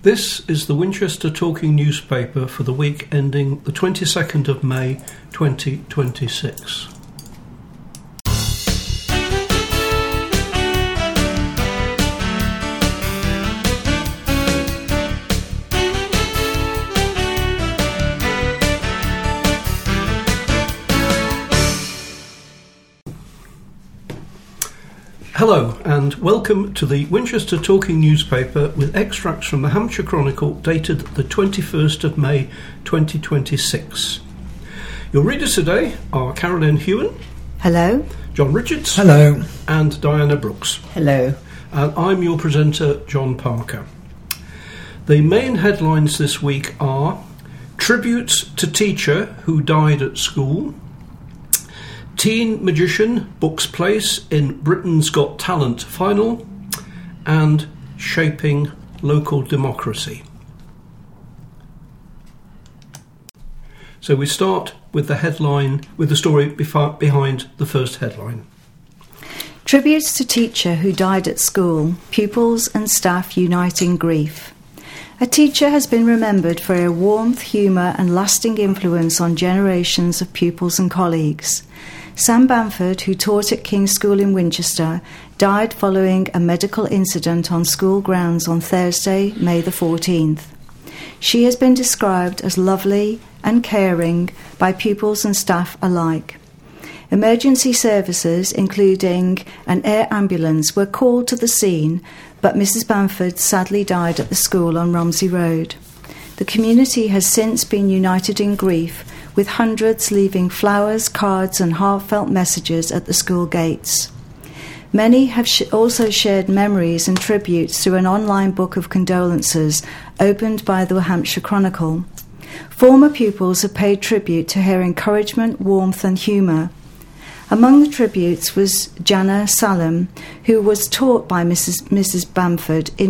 This is the Winchester Talking newspaper for the week ending the 22nd of May 2026. Hello and welcome to the Winchester Talking newspaper with extracts from the Hampshire Chronicle dated the 21st of May 2026. Your readers today are Carolyn Hewen. Hello. John Richards. Hello. And Diana Brooks. Hello. And I'm your presenter, John Parker. The main headlines this week are Tributes to Teacher Who Died at School, Teen Magician books place in Britain's Got Talent final, and Shaping Local Democracy. So we start with the story behind the first headline. Tributes to Teacher Who Died at School, Pupils and Staff Unite in Grief. A teacher has been remembered for her warmth, humour and lasting influence on generations of pupils and colleagues. Sam Bamford, who taught at King's School in Winchester, died following a medical incident on school grounds on Thursday, May the 14th. She has been described as lovely and caring by pupils and staff alike. Emergency services, including an air ambulance, were called to the scene, but Mrs. Bamford sadly died at the school on Romsey Road. The community has since been united in grief, with hundreds leaving flowers, cards and heartfelt messages at the school gates. Many have also shared memories and tributes through an online book of condolences opened by the Hampshire Chronicle. Former pupils have paid tribute to her encouragement, warmth and humour. Among the tributes was Jana Salam, who was taught by Mrs. Bamford in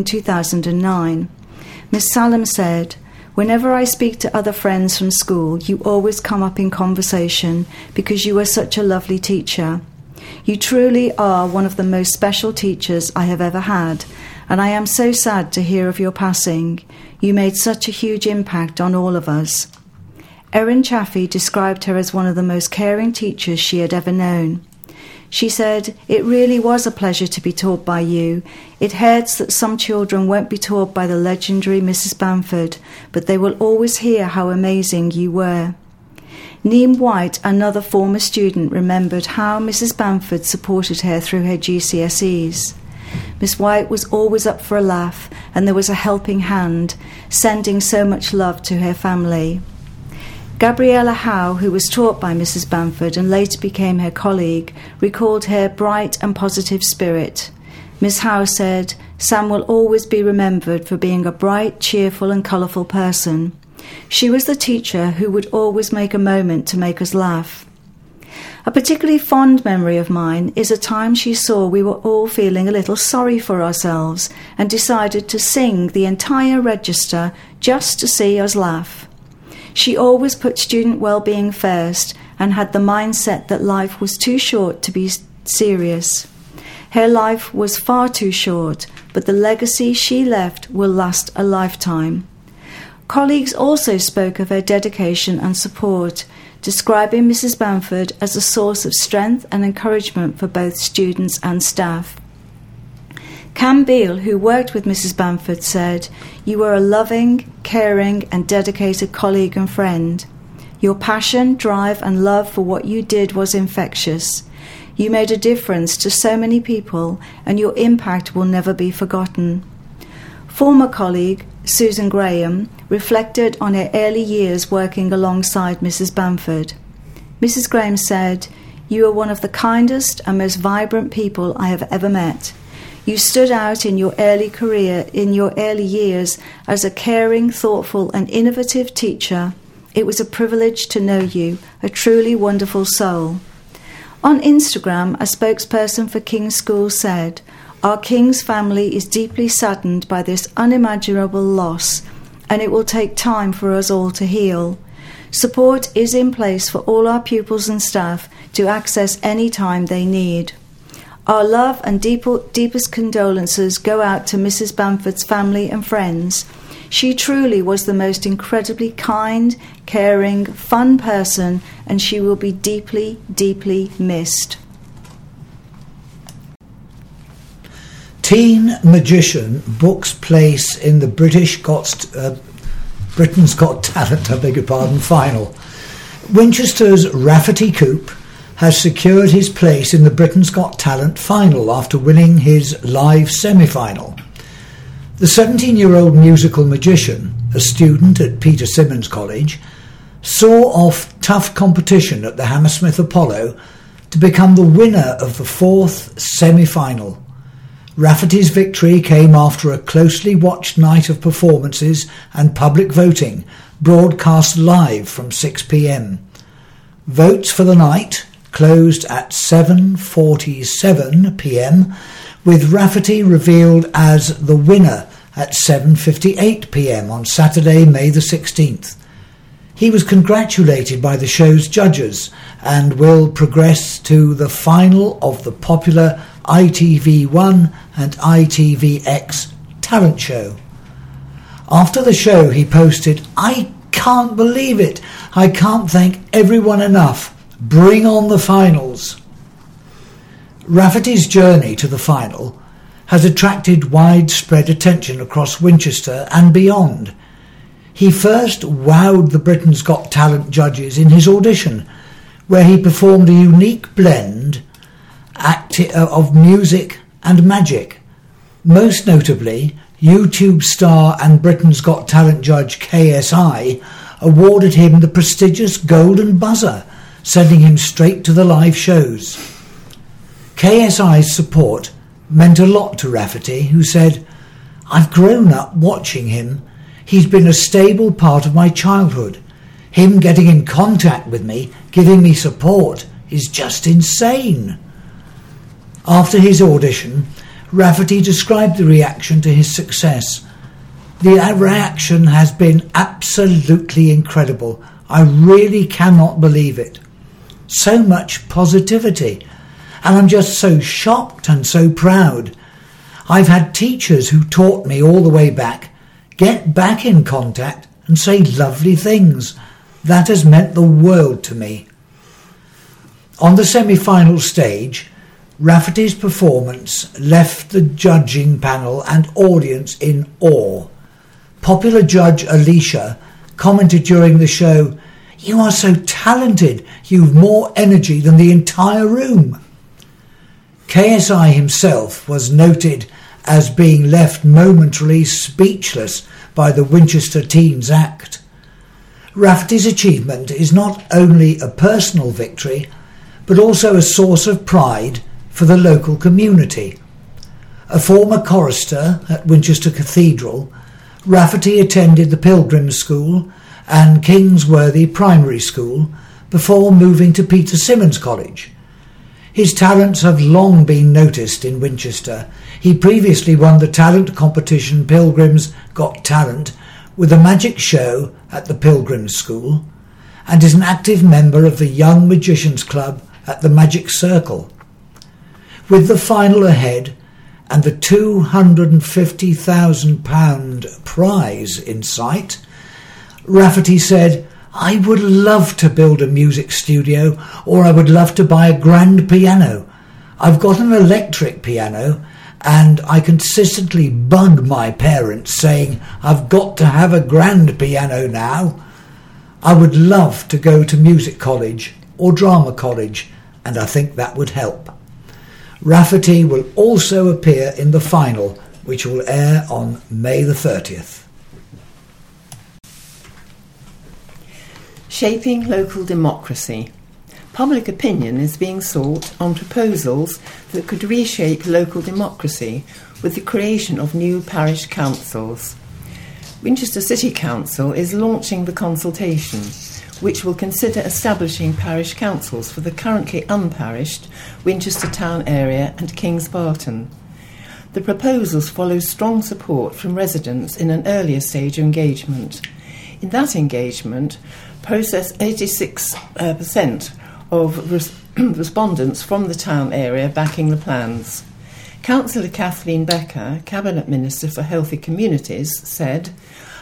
2009. Miss Salam said, "Whenever I speak to other friends from school, you always come up in conversation because you are such a lovely teacher. You truly are one of the most special teachers I have ever had, and I am so sad to hear of your passing. You made such a huge impact on all of us." Erin Chaffee described her as one of the most caring teachers she had ever known. She said, "It really was a pleasure to be taught by you. It hurts that some children won't be taught by the legendary Mrs. Bamford, but they will always hear how amazing you were." Neem White, another former student, remembered how Mrs. Bamford supported her through her GCSEs. Miss White was always up for a laugh, and there was a helping hand, sending so much love to her family. Gabriella Howe, who was taught by Mrs. Bamford and later became her colleague, recalled her bright and positive spirit. Miss Howe said, "Sam will always be remembered for being a bright, cheerful and colourful person. She was the teacher who would always make a moment to make us laugh." A particularly fond memory of mine is a time she saw we were all feeling a little sorry for ourselves and decided to sing the entire register just to see us laugh. She always put student well-being first and had the mindset that life was too short to be serious. Her life was far too short, but the legacy she left will last a lifetime. Colleagues also spoke of her dedication and support, describing Mrs. Bamford as a source of strength and encouragement for both students and staff. Cam Beale, who worked with Mrs. Bamford, said, "You were a loving, caring and dedicated colleague and friend. Your passion, drive and love for what you did was infectious. You made a difference to so many people and your impact will never be forgotten." Former colleague Susan Graham reflected on her early years working alongside Mrs. Bamford. Mrs. Graham said, "You are one of the kindest and most vibrant people I have ever met. You stood out in your early years as a caring, thoughtful and innovative teacher. It was a privilege to know you, a truly wonderful soul." On Instagram, a spokesperson for King's School said, "Our King's family is deeply saddened by this unimaginable loss, and it will take time for us all to heal. Support is in place for all our pupils and staff to access any time they need. Our love and deepest condolences go out to Mrs. Bamford's family and friends. She truly was the most incredibly kind, caring, fun person, and she will be deeply, deeply missed. Teen magician books place in the Britain's Got Talent, final. Winchester's Rafferty Coop has secured his place in the Britain's Got Talent final after winning his live semi-final. The 17-year-old musical magician, a student at Peter Symonds College, saw off tough competition at the Hammersmith Apollo to become the winner of the fourth semi-final. Rafferty's victory came after a closely watched night of performances and public voting, broadcast live from 6 p.m. Votes for the night closed at 7:47 p.m, with Rafferty revealed as the winner at 7:58 p.m. on Saturday, May the 16th. He was congratulated by the show's judges and will progress to the final of the popular ITV1 and ITVX talent show. After the show, he posted, "I can't believe it. I can't thank everyone enough. Bring on the finals." Rafferty's journey to the final has attracted widespread attention across Winchester and beyond. He first wowed the Britain's Got Talent judges in his audition, where he performed a unique blend of music and magic. Most notably, YouTube star and Britain's Got Talent judge KSI awarded him the prestigious Golden Buzzer, sending him straight to the live shows. KSI's support meant a lot to Rafferty, who said, "I've grown up watching him. He's been a stable part of my childhood. Him getting in contact with me, giving me support, is just insane." After his audition, Rafferty described the reaction to his success. "The reaction has been absolutely incredible. I really cannot believe it. So much positivity. And I'm just so shocked and so proud. I've had teachers who taught me all the way back get back in contact and say lovely things. That has meant the world to me." On the semi-final stage, Rafferty's performance left the judging panel and audience in awe. Popular judge Alicia commented during the show, "You are so talented, you've more energy than the entire room." KSI himself was noted as being left momentarily speechless by the Winchester Teens act. Rafferty's achievement is not only a personal victory, but also a source of pride for the local community. A former chorister at Winchester Cathedral, Rafferty attended the Pilgrims School and Kingsworthy Primary School before moving to Peter Symonds College. His talents have long been noticed in Winchester. He previously won the talent competition Pilgrims Got Talent with a magic show at the Pilgrims School, and is an active member of the Young Magicians Club at the Magic Circle. With the final ahead and the £250,000 prize in sight, Rafferty said, "I would love to build a music studio, or I would love to buy a grand piano. I've got an electric piano and I consistently bug my parents saying I've got to have a grand piano now. I would love to go to music college or drama college, and I think that would help." Rafferty will also appear in the final, which will air on May the 30th. Shaping local democracy. Public opinion is being sought on proposals that could reshape local democracy with the creation of new parish councils. Winchester City Council is launching the consultation, which will consider establishing parish councils for the currently unparished Winchester town area and Kings Barton. The proposals follow strong support from residents in an earlier stage of engagement. In that engagement, process 86% of respondents from the town area backing the plans. Councillor Kathleen Becker, Cabinet Minister for Healthy Communities, said,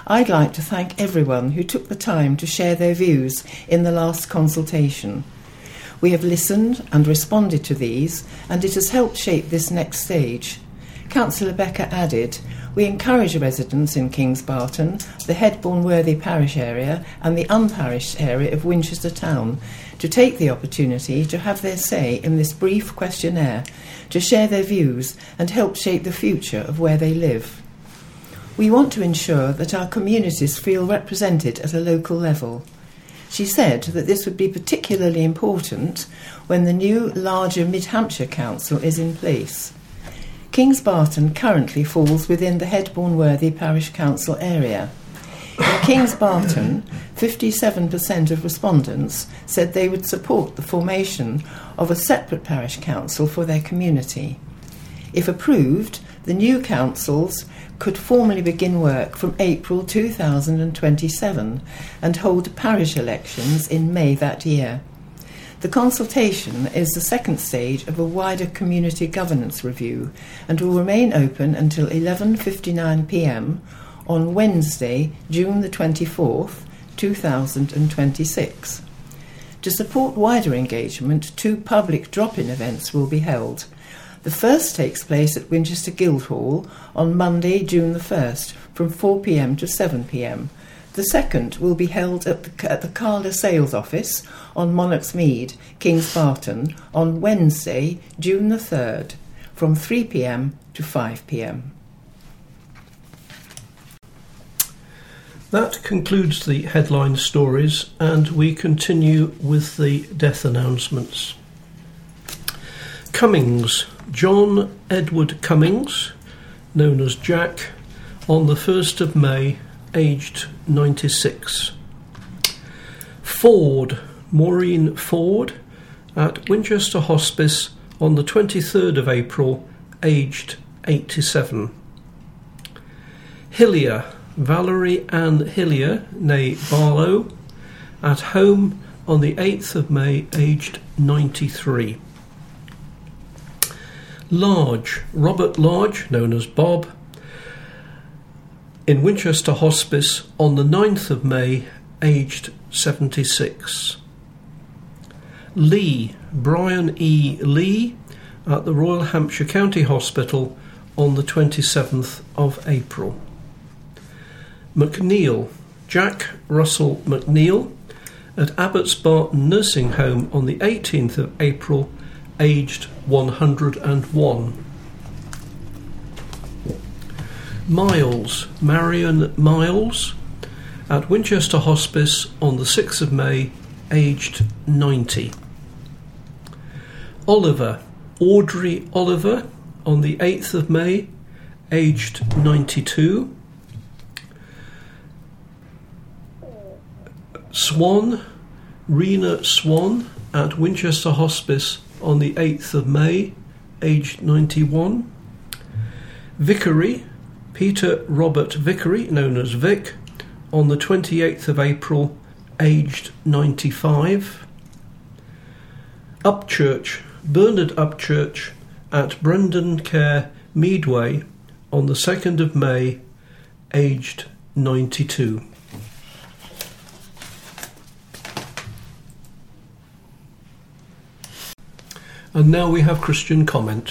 I'd like to thank everyone who took the time to share their views in the last consultation. We have listened and responded to these, and it has helped shape this next stage. Councillor Becker added, "We encourage residents in Kings Barton, the Headbourne-Worthy parish area and the unparished area of Winchester Town to take the opportunity to have their say in this brief questionnaire, to share their views and help shape the future of where they live. We want to ensure that our communities feel represented at a local level." She said that this would be particularly important when the new, larger Mid Hampshire Council is in place. Kings Barton currently falls within the Headbourne-Worthy Parish Council area. In Kings Barton, 57% of respondents said they would support the formation of a separate parish council for their community. If approved, the new councils could formally begin work from April 2027 and hold parish elections in May that year. The consultation is the second stage of a wider community governance review and will remain open until 11:59 p.m. on Wednesday, June the 24th, 2026. To support wider engagement, 2 public drop-in events will be held. The first takes place at Winchester Guildhall on Monday, June the 1st, from 4 p.m. to 7 p.m. The second will be held at the Carla Sales Office on Monarch's Mead, Kings Barton, on Wednesday, June the 3rd, from 3 p.m. to 5 p.m. That concludes the headline stories, and we continue with the death announcements. Cummings, John Edward Cummings, known as Jack, on the 1st of May, aged 96. Ford, Maureen Ford, at Winchester Hospice on the 23rd of April, aged 87. Hillier, Valerie Ann Hillier, née Barlow, at home on the 8th of May, aged 93. Large, Robert Large, known as Bob, in Winchester Hospice on the 9th of May, aged 76. Lee, Brian E. Lee, at the Royal Hampshire County Hospital on the 27th of April. McNeil, Jack Russell McNeil, at Abbots Barton Nursing Home on the 18th of April, aged 101. Miles, Marion Miles, at Winchester Hospice on the 6th of May, aged 90. Oliver, Audrey Oliver, on the 8th of May, aged 92. Swan, Rena Swan, at Winchester Hospice on the 8th of May, aged 91. Vickery, Peter Robert Vickery, known as Vic, on the 28th of April, aged 95. Upchurch, Bernard Upchurch, at Brendan Care, Meadway, on the 2nd of May, aged 92. And now we have Christian comment.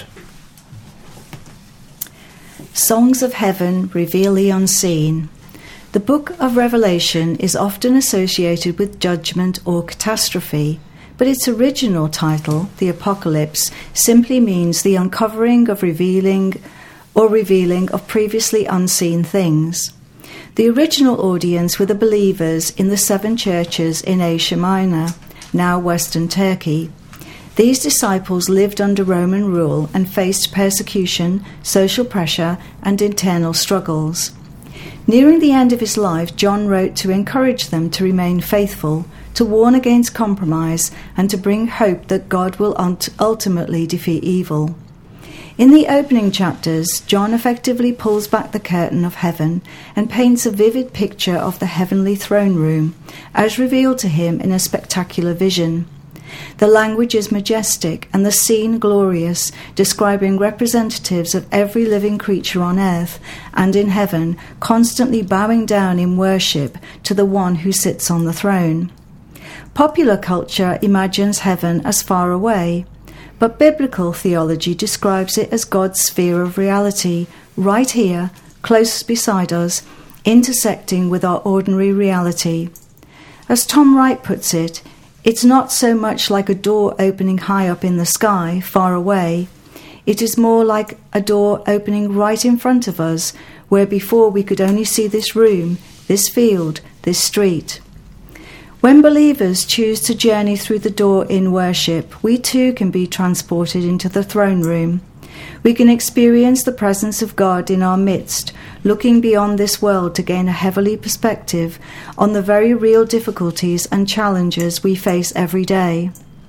Songs of Heaven reveal the unseen. The book of Revelation is often associated with judgment or catastrophe, but its original title, the Apocalypse, simply means the uncovering of revealing of previously unseen things. The original audience were the believers in the 7 churches in Asia Minor, now Western Turkey. These disciples lived under Roman rule and faced persecution, social pressure, and internal struggles. Nearing the end of his life, John wrote to encourage them to remain faithful, to warn against compromise, and to bring hope that God will ultimately defeat evil. In the opening chapters, John effectively pulls back the curtain of heaven and paints a vivid picture of the heavenly throne room, as revealed to him in a spectacular vision. The language is majestic and the scene glorious, describing representatives of every living creature on earth and in heaven, constantly bowing down in worship to the one who sits on the throne. Popular culture imagines heaven as far away, but biblical theology describes it as God's sphere of reality, right here, close beside us, intersecting with our ordinary reality. As Tom Wright puts it, it's not so much like a door opening high up in the sky, far away. It is more like a door opening right in front of us, where before we could only see this room, this field, this street. When believers choose to journey through the door in worship, we too can be transported into the throne room. We can experience the presence of God in our midst, looking beyond this world to gain a heavenly perspective on the very real difficulties and challenges we face every day.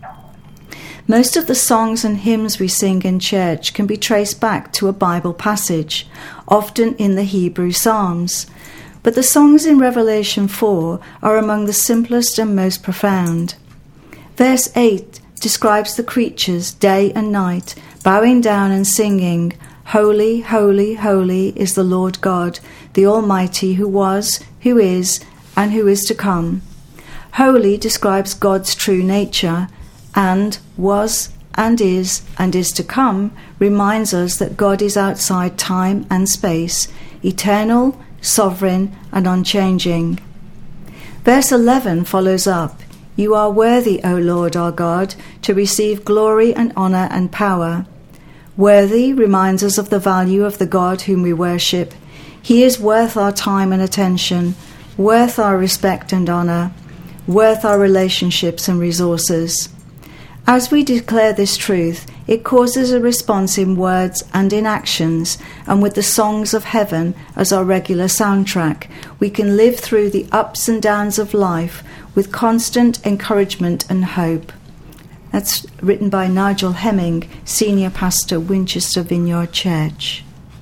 Most of the songs and hymns we sing in church can be traced back to a Bible passage, often in the Hebrew Psalms. But the songs in Revelation 4 are among the simplest and most profound. Verse 8 describes the creatures day and night, bowing down and singing, "Holy, holy, holy is the Lord God, the Almighty, who was, who is, and who is to come." Holy describes God's true nature, and was and is to come reminds us that God is outside time and space, eternal, sovereign, and unchanging. Verse 11 follows up, "You are worthy, O Lord our God, to receive glory and honour and power." Worthy reminds us of the value of the God whom we worship. He is worth our time and attention, worth our respect and honour, worth our relationships and resources. As we declare this truth, it causes a response in words and in actions, and with the songs of heaven as our regular soundtrack, we can live through the ups and downs of life with constant encouragement and hope. That's written by Nigel Hemming, Senior Pastor, Winchester Vineyard Church.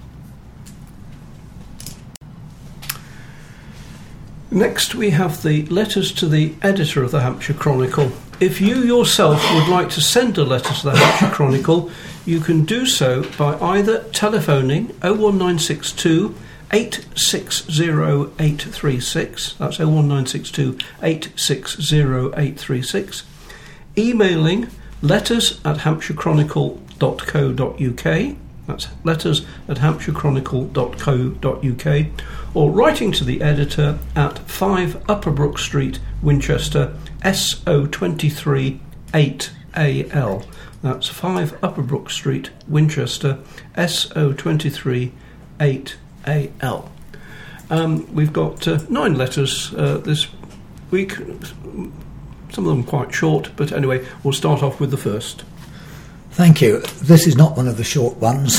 Next we have the letters to the editor of the Hampshire Chronicle. If you yourself would like to send a letter to the Hampshire Chronicle, you can do so by either telephoning 01962 860 836, that's 01962 860 836, emailing letters@hampshirechronicle.co.uk, that's letters@hampshirechronicle.co.uk, or writing to the editor at 5 Upper Brook Street, Winchester, SO23 8AL. That's 5 Upper Brook Street, Winchester, SO23 8AL. We've got 9 letters this week, some of them quite short, but anyway, we'll start off with the first. Thank you. This is not one of the short ones.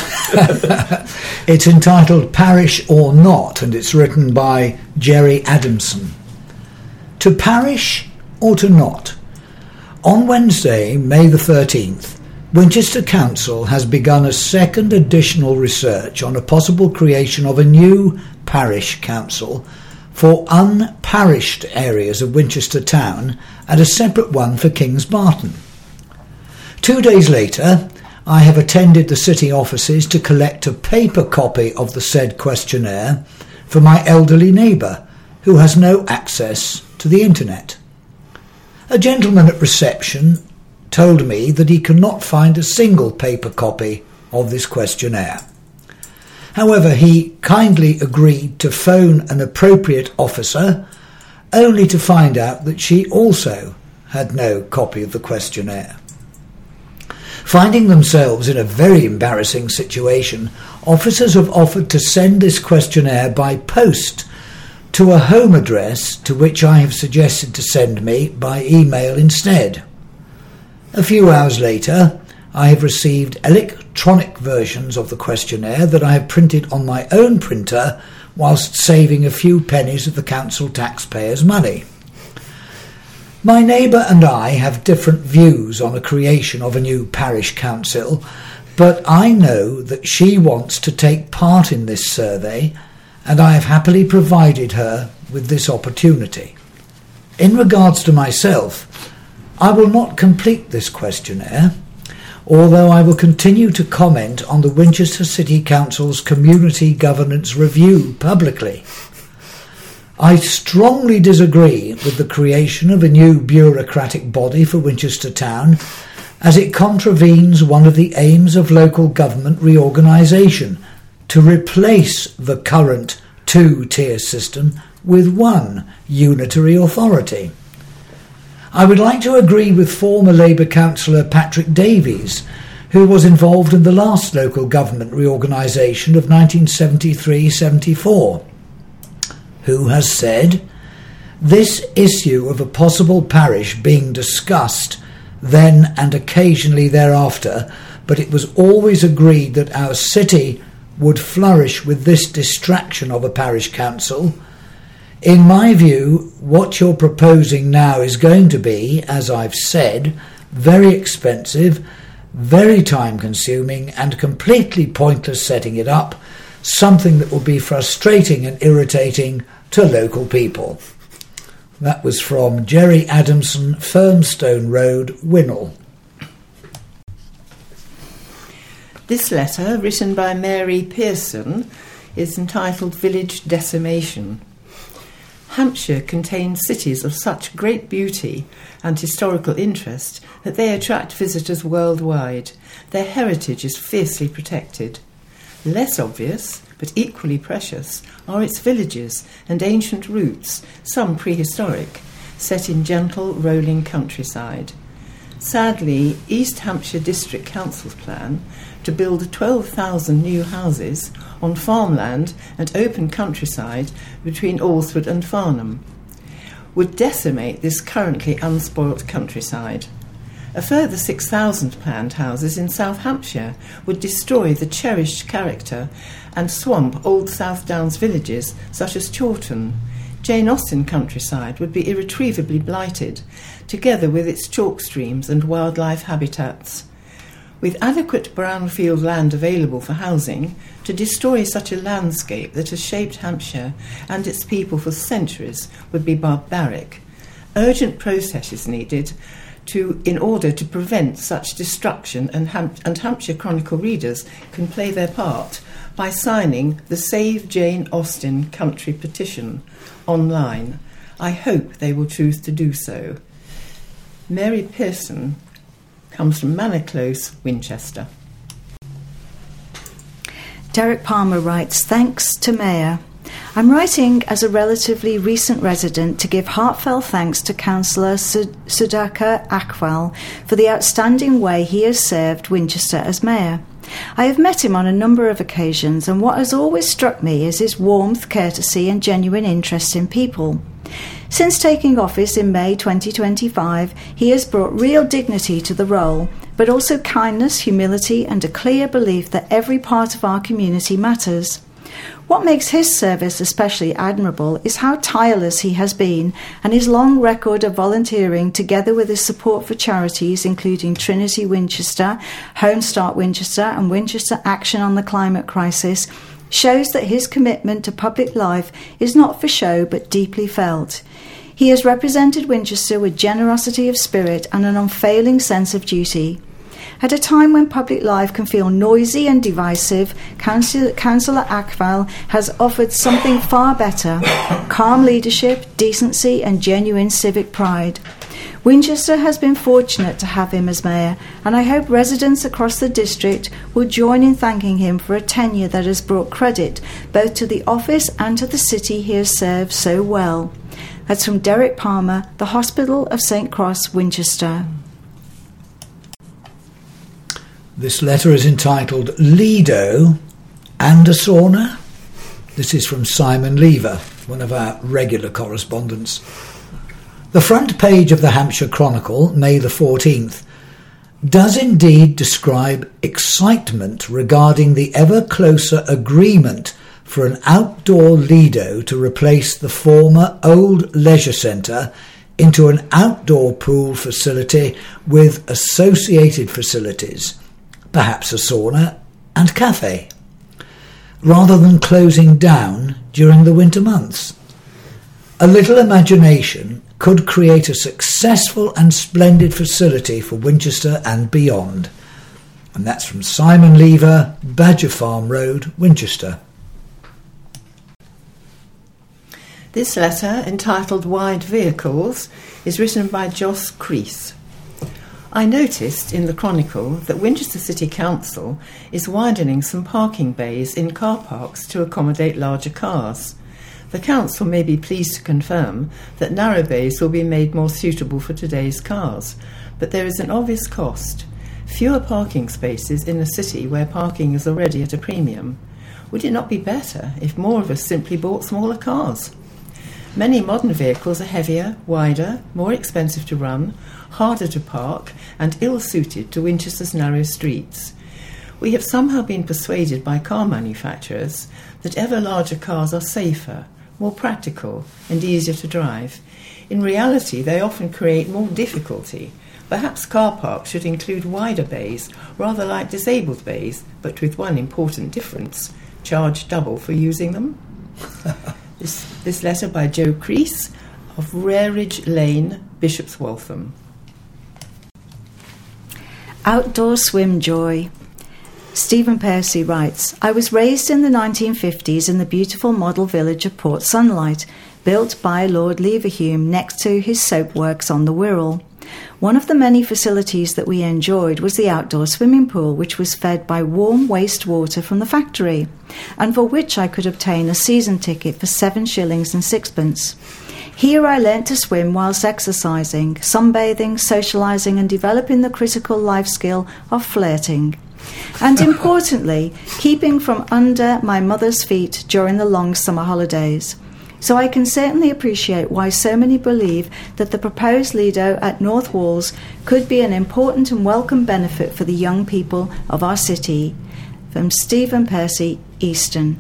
It's entitled Parish or Not, and it's written by Jerry Adamson. To parish or to not? On Wednesday, May the 13th, Winchester Council has begun a second additional research on a possible creation of a new parish council for unparished areas of Winchester town and a separate one for Kingsbarton. 2 days later, I have attended the city offices to collect a paper copy of the said questionnaire for my elderly neighbour, who has no access to the internet. A gentleman at reception told me that he could not find a single paper copy of this questionnaire. However, he kindly agreed to phone an appropriate officer, only to find out that she also had no copy of the questionnaire. Finding themselves in a very embarrassing situation, officers have offered to send this questionnaire by post to a home address to which I have suggested to send me by email instead. A few hours later, I have received electronic versions of the questionnaire that I have printed on my own printer whilst saving a few pennies of the council taxpayers' money. My neighbour and I have different views on the creation of a new parish council, but I know that she wants to take part in this survey, and I have happily provided her with this opportunity. In regards to myself, I will not complete this questionnaire, although I will continue to comment on the Winchester City Council's Community Governance Review publicly. I strongly disagree with the creation of a new bureaucratic body for Winchester Town, as it contravenes one of the aims of local government reorganisation, to replace the current two-tier system with one unitary authority. I would like to agree with former Labour councillor Patrick Davies, who was involved in the last local government reorganisation of 1973-74, who has said, "This issue of a possible parish being discussed then and occasionally thereafter, but it was always agreed that our city would flourish with this distraction of a parish council. In my view, what you're proposing now is going to be, as I've said, very expensive, very time-consuming and completely pointless setting it up, something that will be frustrating and irritating to local people." That was from Jerry Adamson, Firmstone Road, Winnell. This letter, written by Mary Pearson, is entitled Village Decimation. Hampshire contains cities of such great beauty and historical interest that they attract visitors worldwide. Their heritage is fiercely protected. Less obvious, but equally precious, are its villages and ancient roots, some prehistoric, set in gentle, rolling countryside. Sadly, East Hampshire District Council's plan to build 12,000 new houses on farmland and open countryside between Alresford and Farnham would decimate this currently unspoilt countryside. A further 6,000 planned houses in South Hampshire would destroy the cherished character and swamp old South Downs villages such as Chawton. Jane Austen countryside would be irretrievably blighted, together with its chalk streams and wildlife habitats. With adequate brownfield land available for housing, to destroy such a landscape that has shaped Hampshire and its people for centuries would be barbaric. Urgent process is needed in order to prevent such destruction, and Hampshire Chronicle readers can play their part by signing the Save Jane Austen Country petition online. I hope they will choose to do so. Mary Pearson comes from Manor Close, Winchester. Derek Palmer writes, "Thanks to Mayor. I'm writing as a relatively recent resident to give heartfelt thanks to Councillor Sudhakar Akwal for the outstanding way he has served Winchester as Mayor. I have met him on a number of occasions, and what has always struck me is his warmth, courtesy and genuine interest in people. Since taking office in May 2025, he has brought real dignity to the role, but also kindness, humility and a clear belief that every part of our community matters. What makes his service especially admirable is how tireless he has been, and his long record of volunteering, together with his support for charities including Trinity Winchester, Home Start Winchester and Winchester Action on the Climate Crisis, shows that his commitment to public life is not for show but deeply felt. He has represented Winchester with generosity of spirit and an unfailing sense of duty. At a time when public life can feel noisy and divisive, Councillor Akwal has offered something far better: calm leadership, decency and genuine civic pride. Winchester has been fortunate to have him as Mayor, and I hope residents across the district will join in thanking him for a tenure that has brought credit both to the office and to the city he has served so well. That's from Derek Palmer, the Hospital of St Cross, Winchester. This letter is entitled Lido and a Sauna. This is from Simon Lever, one of our regular correspondents. The front page of the Hampshire Chronicle, May the 14th, does indeed describe excitement regarding the ever closer agreement for an outdoor Lido to replace the former old leisure centre into an outdoor pool facility with associated facilities, perhaps a sauna and cafe, rather than closing down during the winter months. A little imagination could create a successful and splendid facility for Winchester and beyond. And that's from Simon Lever, Badger Farm Road, Winchester. This letter, entitled Wide Vehicles, is written by Jos Crease. I noticed in the Chronicle that Winchester City Council is widening some parking bays in car parks to accommodate larger cars. The council may be pleased to confirm that narrow bays will be made more suitable for today's cars, but there is an obvious cost. Fewer parking spaces in a city where parking is already at a premium. Would it not be better if more of us simply bought smaller cars? Many modern vehicles are heavier, wider, more expensive to run, harder to park, and ill-suited to Winchester's narrow streets. We have somehow been persuaded by car manufacturers that ever larger cars are safer, more practical, and easier to drive. In reality, they often create more difficulty. Perhaps car parks should include wider bays, rather like disabled bays, but with one important difference: charge double for using them. This letter by Joe Crease of Rareridge Lane, Bishop's Waltham. Outdoor swim joy. Stephen Percy writes, I was raised in the 1950s in the beautiful model village of Port Sunlight, built by Lord Leverhulme next to his soap works on the Wirral. One of the many facilities that we enjoyed was the outdoor swimming pool, which was fed by warm wastewater from the factory, and for which I could obtain a season ticket for 7 shillings and sixpence. Here I learnt to swim whilst exercising, sunbathing, socialising and developing the critical life skill of flirting. And importantly, keeping from under my mother's feet during the long summer holidays. So I can certainly appreciate why so many believe that the proposed Lido at North Walls could be an important and welcome benefit for the young people of our city. From Stephen Percy, Easton.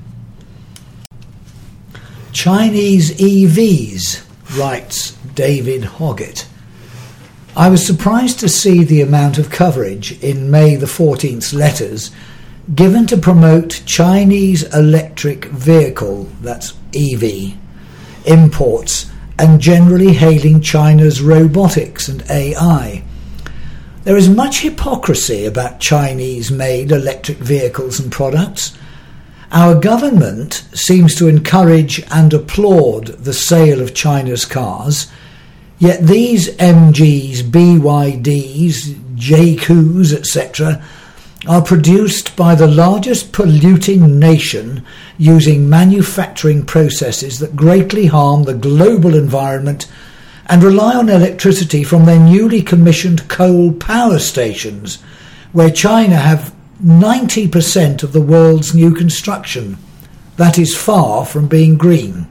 Chinese EVs, writes David Hoggett. I was surprised to see the amount of coverage in May the 14th's letters given to promote Chinese electric vehicle, that's EV, imports, and generally hailing China's robotics and AI. There is much hypocrisy about Chinese-made electric vehicles and products. Our government seems to encourage and applaud the sale of China's cars, yet these MGs, BYDs, JQs, etc., are produced by the largest polluting nation using manufacturing processes that greatly harm the global environment and rely on electricity from their newly commissioned coal power stations, where China have 90% of the world's new construction. That is far from being green.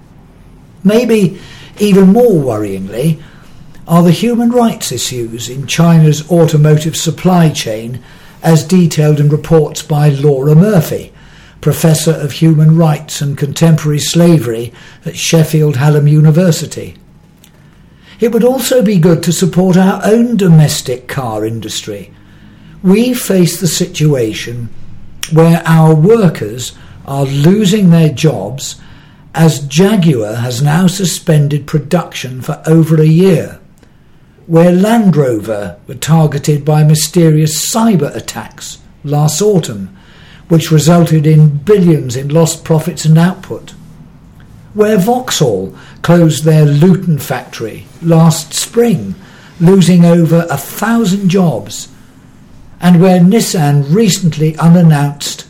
Maybe even more worryingly are the human rights issues in China's automotive supply chain, as detailed in reports by Laura Murphy, Professor of Human Rights and Contemporary Slavery at Sheffield Hallam University. It would also be good to support our own domestic car industry. We face the situation where our workers are losing their jobs as Jaguar has now suspended production for over a year, where Land Rover were targeted by mysterious cyber attacks last autumn, which resulted in billions in lost profits and output, where Vauxhall closed their Luton factory last spring, losing over 1,000 jobs, and where Nissan recently announced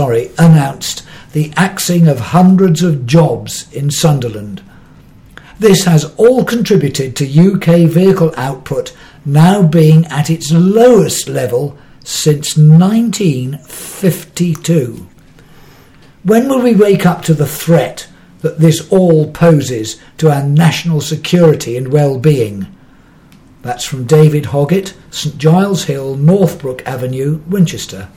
the axing of hundreds of jobs in Sunderland. This has all contributed to UK vehicle output now being at its lowest level since 1952. When will we wake up to the threat that this all poses to our national security and well-being? That's from David Hoggett, St Giles Hill, Northbrook Avenue, Winchester.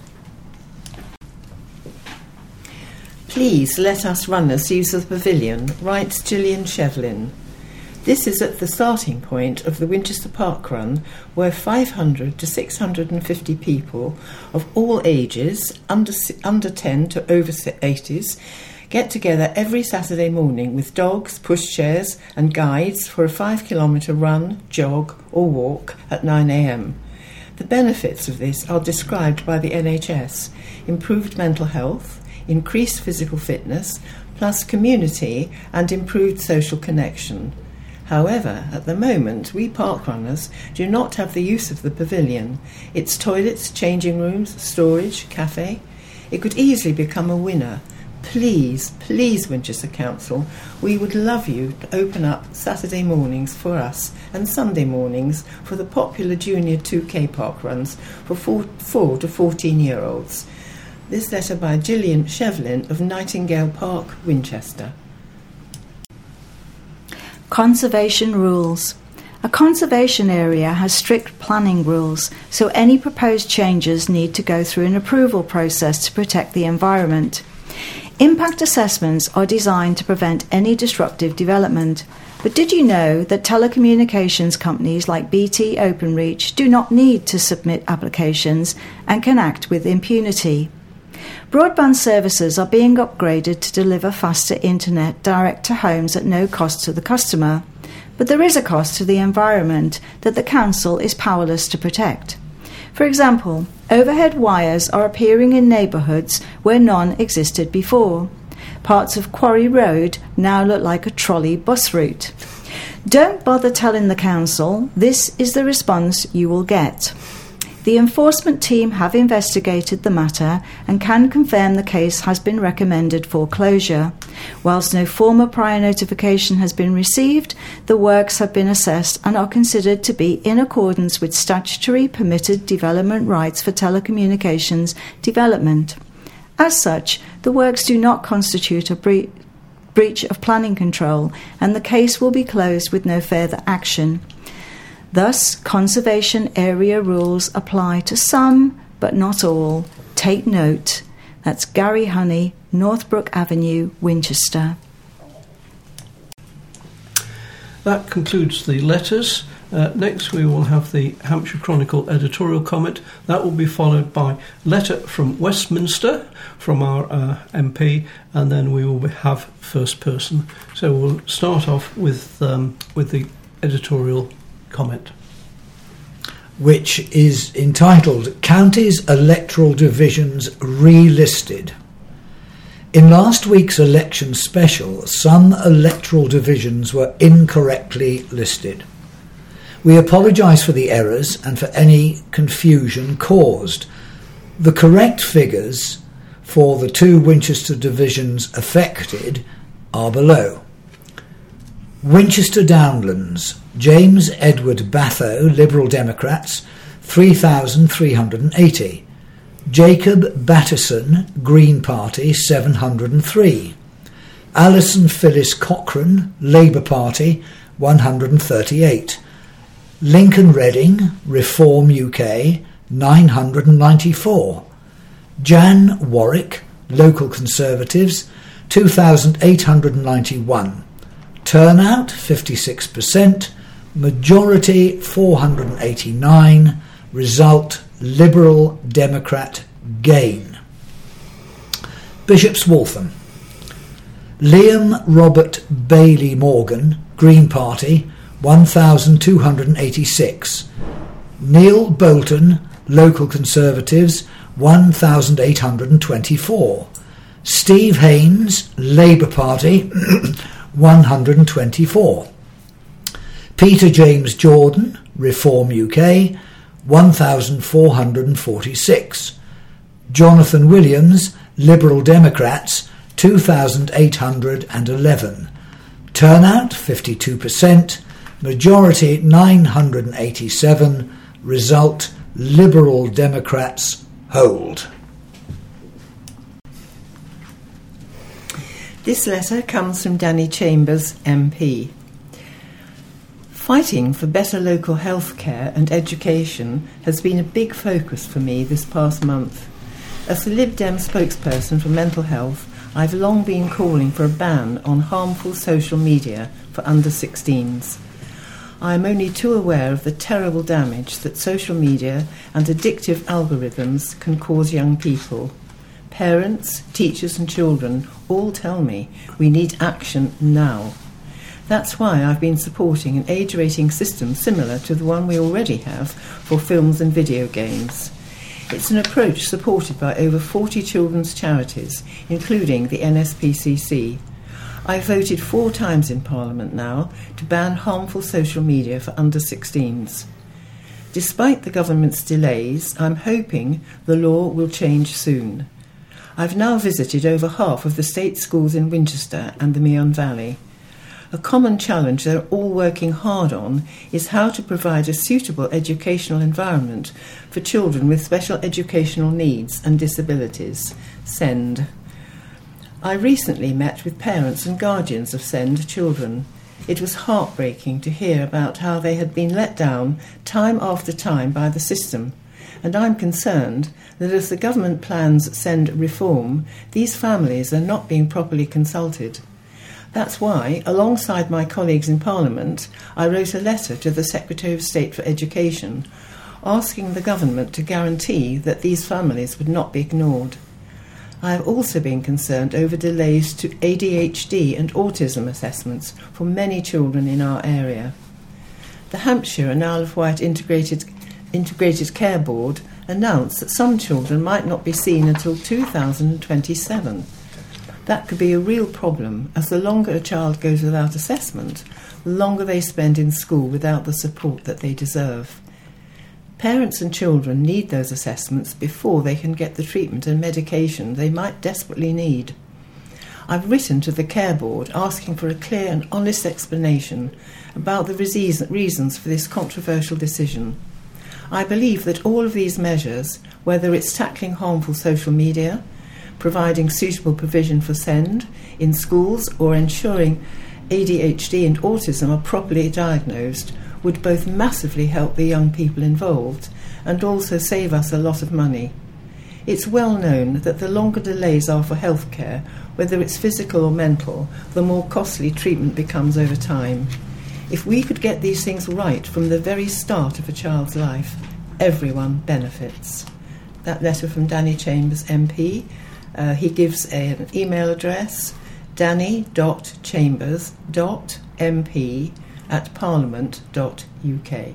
Please let us runners use the pavilion, writes Gillian Shevlin. This is at the starting point of the Winchester Park Run, where 500 to 650 people of all ages, under 10 to over 80s, get together every Saturday morning with dogs, pushchairs and guides for a 5-kilometre run, jog or walk at 9 a.m. The benefits of this are described by the NHS: improved mental health, increased physical fitness, plus community and improved social connection. However, at the moment, we parkrunners do not have the use of the pavilion, its toilets, changing rooms, storage, cafe. It could easily become a winner. Please, Winchester Council, we would love you to open up Saturday mornings for us and Sunday mornings for the popular Junior 2K park runs for 4 to 14-year-olds. This letter by Gillian Shevlin of Nightingale Park, Winchester. Conservation rules. A conservation area has strict planning rules, so any proposed changes need to go through an approval process to protect the environment. Impact assessments are designed to prevent any disruptive development. But did you know that telecommunications companies like BT Openreach do not need to submit applications and can act with impunity? Broadband services are being upgraded to deliver faster internet direct to homes at no cost to the customer. But there is a cost to the environment that the council is powerless to protect. For example, overhead wires are appearing in neighbourhoods where none existed before. Parts of Quarry Road now look like a trolley bus route. Don't bother telling the council. This is the response you will get. The enforcement team have investigated the matter and can confirm the case has been recommended for closure. Whilst no formal prior notification has been received, the works have been assessed and are considered to be in accordance with statutory permitted development rights for telecommunications development. As such, the works do not constitute a breach of planning control, and the case will be closed with no further action. Thus, conservation area rules apply to some, but not all. Take note. That's Gary Honey, Northbrook Avenue, Winchester. That concludes the letters. Next we will have the Hampshire Chronicle editorial comment. That will be followed by letter from Westminster from our MP, and then we will have first person. So we'll start off with the editorial comment, which is entitled Counties Electoral Divisions Relisted. In last week's election special, some electoral divisions were incorrectly listed. We apologise for the errors and for any confusion caused. The correct figures for the 2 Winchester divisions affected are below. Winchester Downlands, James Edward Batho, Liberal Democrats, 3,380. Jacob Battison, Green Party, 703. Alison Phyllis Cochrane, Labour Party, 138. Lincoln Redding, Reform UK, 994. Jan Warwick, Local Conservatives, 2,891. Turnout 56%, majority 489, result Liberal Democrat gain. Bishop's Waltham. Liam Robert Bailey Morgan, Green Party, 1,286. Neil Bolton, Local Conservatives, 1,824. Steve Haynes, Labour Party, 124. Peter James Jordan, Reform UK, 1,446. Jonathan Williams, Liberal Democrats, 2,811. Turnout 52%, majority 987, result Liberal Democrats hold. This letter comes from Danny Chambers, MP. Fighting for better local health care and education has been a big focus for me this past month. As the Lib Dem spokesperson for mental health, I've long been calling for a ban on harmful social media for under-16s. I am only too aware of the terrible damage that social media and addictive algorithms can cause young people. Parents, teachers and children all tell me we need action now. That's why I've been supporting an age rating system similar to the one we already have for films and video games. It's an approach supported by over 40 children's charities, including the NSPCC. I've voted 4 times in Parliament now to ban harmful social media for under 16s. Despite the government's delays, I'm hoping the law will change soon. I've now visited over half of the state schools in Winchester and the Meon Valley. A common challenge they're all working hard on is how to provide a suitable educational environment for children with special educational needs and disabilities, SEND. I recently met with parents and guardians of SEND children. It was heartbreaking to hear about how they had been let down time after time by the system, and I'm concerned that as the government plans SEND reform, these families are not being properly consulted. That's why, alongside my colleagues in Parliament, I wrote a letter to the Secretary of State for Education, asking the government to guarantee that these families would not be ignored. I have also been concerned over delays to ADHD and autism assessments for many children in our area. The Hampshire and Isle of Wight Integrated Care Board announced that some children might not be seen until 2027. That could be a real problem, as the longer a child goes without assessment, the longer they spend in school without the support that they deserve. Parents and children need those assessments before they can get the treatment and medication they might desperately need. I've written to the Care Board asking for a clear and honest explanation about the reasons for this controversial decision. I believe that all of these measures, whether it's tackling harmful social media, providing suitable provision for SEND in schools, or ensuring ADHD and autism are properly diagnosed, would both massively help the young people involved and also save us a lot of money. It's well known that the longer delays are for healthcare, whether it's physical or mental, the more costly treatment becomes over time. If we could get these things right from the very start of a child's life, everyone benefits. That letter from Danny Chambers MP. He gives an email address, danny.chambers.mp@parliament.uk.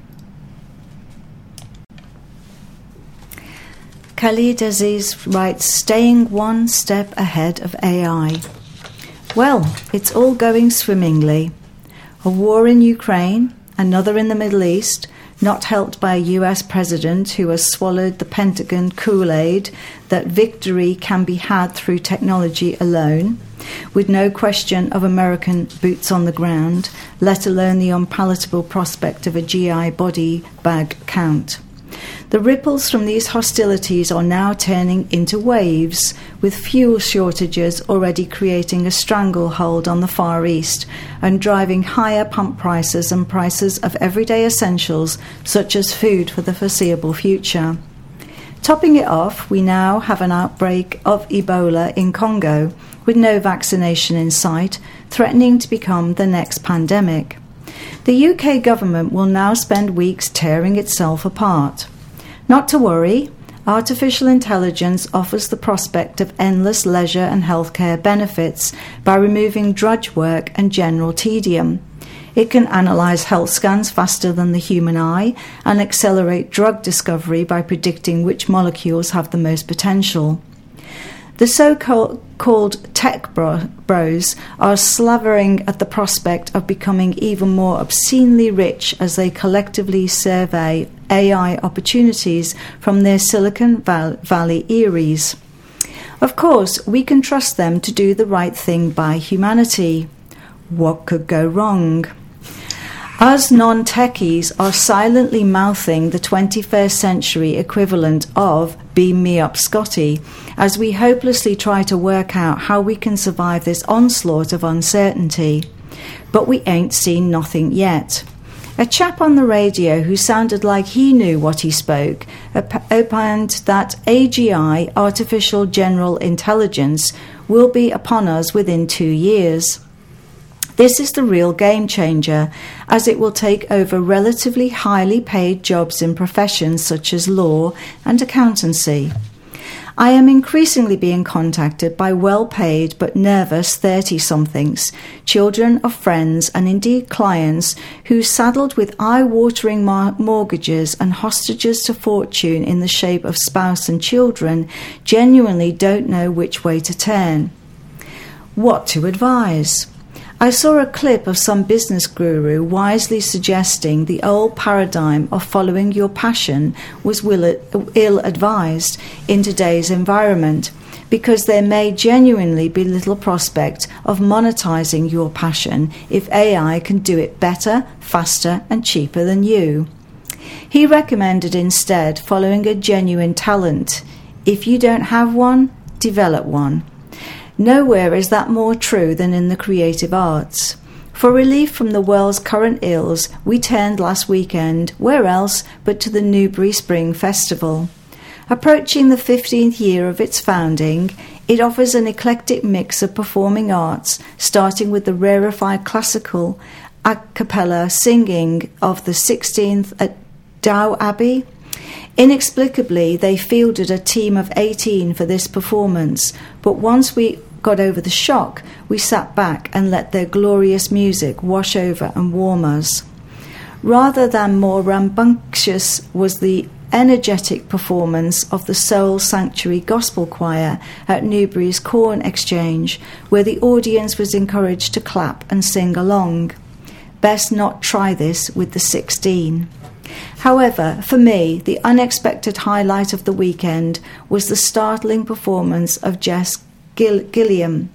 Khalid Aziz writes, staying one step ahead of AI. Well, it's all going swimmingly. A war in Ukraine, another in the Middle East, not helped by a US president who has swallowed the Pentagon Kool-Aid that victory can be had through technology alone, with no question of American boots on the ground, let alone the unpalatable prospect of a GI body bag count. The ripples from these hostilities are now turning into waves, with fuel shortages already creating a stranglehold on the Far East and driving higher pump prices and prices of everyday essentials such as food for the foreseeable future. Topping it off, we now have an outbreak of Ebola in Congo, with no vaccination in sight, threatening to become the next pandemic. The UK government will now spend weeks tearing itself apart. Not to worry, artificial intelligence offers the prospect of endless leisure and healthcare benefits by removing drudge work and general tedium. It can analyse health scans faster than the human eye and accelerate drug discovery by predicting which molecules have the most potential. The so-called tech bros are slavering at the prospect of becoming even more obscenely rich as they collectively survey AI opportunities from their Silicon Valley eyries. Of course, we can trust them to do the right thing by humanity. What could go wrong? Us non-techies are silently mouthing the 21st century equivalent of "Beam me up, Scotty," as we hopelessly try to work out how we can survive this onslaught of uncertainty. But we ain't seen nothing yet. A chap on the radio who sounded like he knew what he spoke opined that AGI, artificial general intelligence, will be upon us within 2 years. This is the real game changer, as it will take over relatively highly paid jobs in professions such as law and accountancy. I am increasingly being contacted by well-paid but nervous 30-somethings, children of friends and indeed clients who, saddled with eye-watering mortgages and hostages to fortune in the shape of spouse and children, genuinely don't know which way to turn. What to advise? I saw a clip of some business guru wisely suggesting the old paradigm of following your passion was ill-advised in today's environment, because there may genuinely be little prospect of monetizing your passion if AI can do it better, faster and cheaper than you. He recommended instead following a genuine talent. If you don't have one, develop one. Nowhere is that more true than in the creative arts. For relief from the world's current ills, we turned last weekend, where else but to the Newbury Spring Festival. Approaching the 15th year of its founding, it offers an eclectic mix of performing arts, starting with the rarefied classical a cappella singing of the 16th at Dow Abbey. Inexplicably, they fielded a team of 18 for this performance, but once we got over the shock, we sat back and let their glorious music wash over and warm us. Rather than more rambunctious was the energetic performance of the Soul Sanctuary Gospel Choir at Newbury's Corn Exchange, where the audience was encouraged to clap and sing along. Best not try this with the 16. However, for me, the unexpected highlight of the weekend was the startling performance of Jess Gilliam.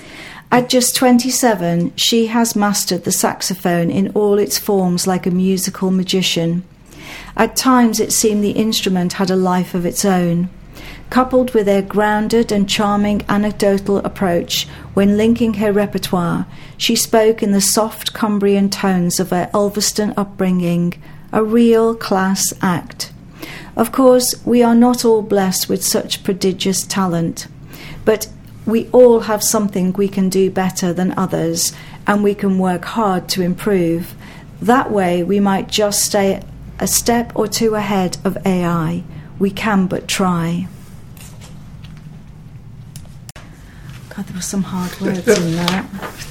At just 27, she has mastered the saxophone in all its forms like a musical magician. At times it seemed the instrument had a life of its own. Coupled with her grounded and charming anecdotal approach when linking her repertoire, she spoke in the soft Cumbrian tones of her Ulverston upbringing, a real class act. Of course, we are not all blessed with such prodigious talent, but we all have something we can do better than others, and we can work hard to improve. That way we might just stay a step or two ahead of AI. We can but try. God, there were some hard words in that.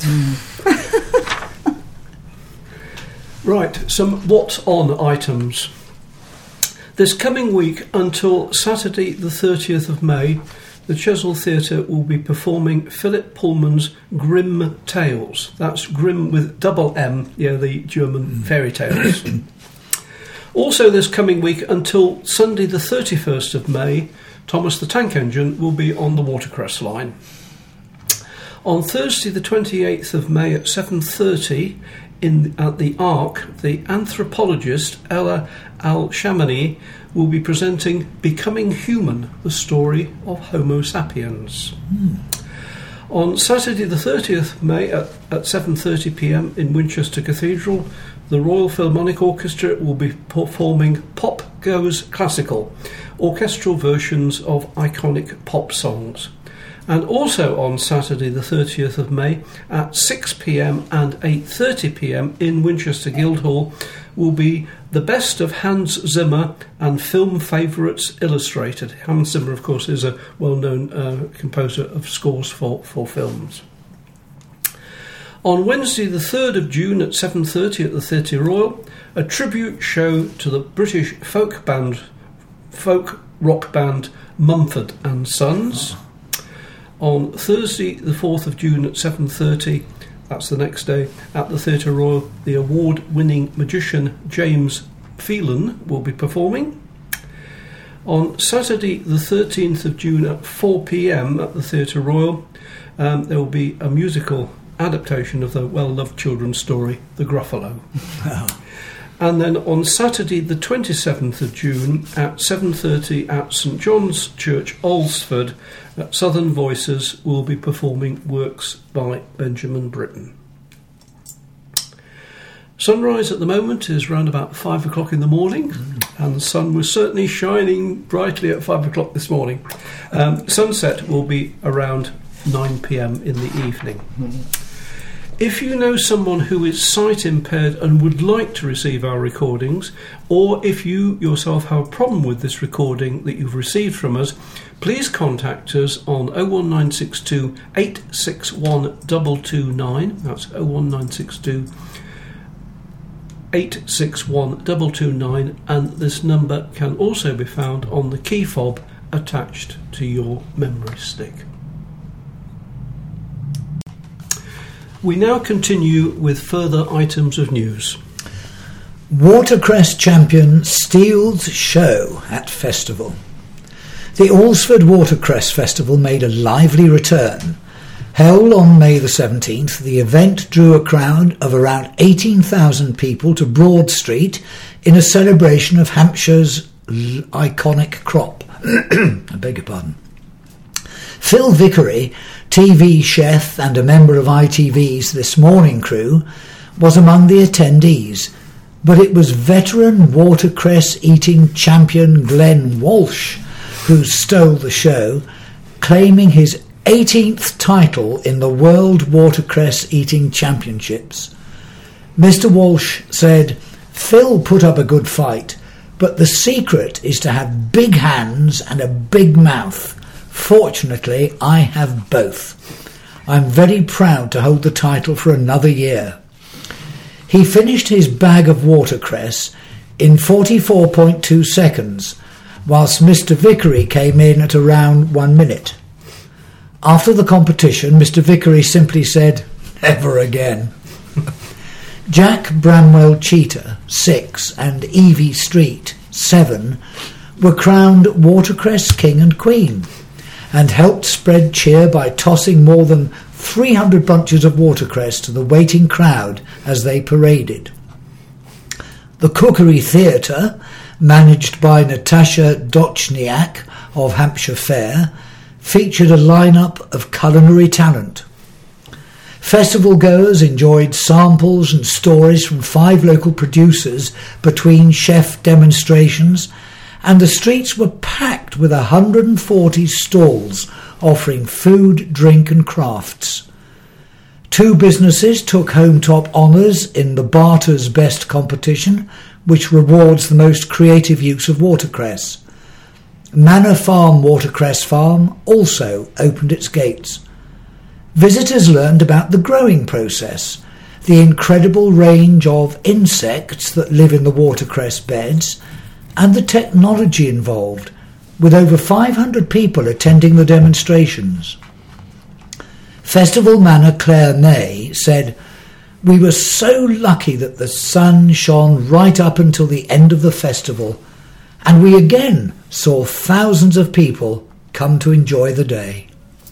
Right, some what's on items. This coming week until Saturday the 30th of May, the Chesil Theatre will be performing Philip Pullman's Grimm Tales. That's Grimm with double M, the German fairy tales. Also this coming week until Sunday the 31st of May, Thomas the Tank Engine will be on the Watercress line. On Thursday the 28th of May at 7:30 at the Ark, the anthropologist Ella Al-Shamani will be presenting Becoming Human, the story of Homo sapiens. On Saturday the 30th of May at 7:30 p.m. in Winchester Cathedral, the Royal Philharmonic Orchestra will be performing Pop Goes Classical, orchestral versions of iconic pop songs. And also on Saturday the 30th of May at 6 p.m. and 8:30 p.m. in Winchester Guildhall will be the best of Hans Zimmer and film favourites illustrated. Hans Zimmer, of course, is a well-known composer of scores for films. On Wednesday the 3rd of June at 7:30 at the Theatre Royal, a tribute show to the British folk rock band Mumford and Sons. On Thursday the 4th of June at 7:30, that's the next day, at the Theatre Royal, the award-winning magician James Phelan will be performing. On Saturday the 13th of June at 4 p.m. at the Theatre Royal, there will be a musical adaptation of the well-loved children's story, The Gruffalo. And then on Saturday the 27th of June at 7:30 at St John's Church, Alresford, Southern Voices will be performing works by Benjamin Britten. Sunrise at the moment is round about 5 o'clock in the morning, and the sun was certainly shining brightly at 5 o'clock this morning. Sunset will be around 9 p.m. in the evening. If you know someone who is sight impaired and would like to receive our recordings, or if you yourself have a problem with this recording that you've received from us, please contact us on 01962 861 229. That's 01962 861 229, and this number can also be found on the key fob attached to your memory stick. We now continue with further items of news. Watercress champion steals show at festival. The Alresford Watercress Festival made a lively return. Held on May the 17th, the event drew a crowd of around 18,000 people to Broad Street in a celebration of Hampshire's iconic crop. I beg your pardon. Phil Vickery, TV chef and a member of ITV's This Morning crew, was among the attendees, but it was veteran watercress eating champion Glenn Walsh who stole the show, claiming his 18th title in the World Watercress Eating Championships. Mr. Walsh said, "Phil put up a good fight, but the secret is to have big hands and a big mouth. Fortunately, I have both. I'm very proud to hold the title for another year." He finished his bag of watercress in 44.2 seconds, whilst Mr. Vickery came in at around 1 minute. After the competition, Mr. Vickery simply said, "Never again." Jack Bramwell Cheetah, 6, and Evie Street, 7, were crowned Watercress King and Queen, and helped spread cheer by tossing more than 300 bunches of watercress to the waiting crowd as they paraded. The Cookery Theatre, managed by Natasha Dochniak of Hampshire Fair, featured a lineup of culinary talent. Festival goers enjoyed samples and stories from 5 local producers between chef demonstrations, and the streets were packed with 140 stalls offering food, drink and crafts. 2 businesses took home top honours in the Barter's Best competition, which rewards the most creative use of watercress. Manor Farm Watercress Farm also opened its gates. Visitors learned about the growing process, the incredible range of insects that live in the watercress beds, and the technology involved, with over 500 people attending the demonstrations. Festival Manor Claire May said, "We were so lucky that the sun shone right up until the end of the festival, and we again saw thousands of people come to enjoy the day."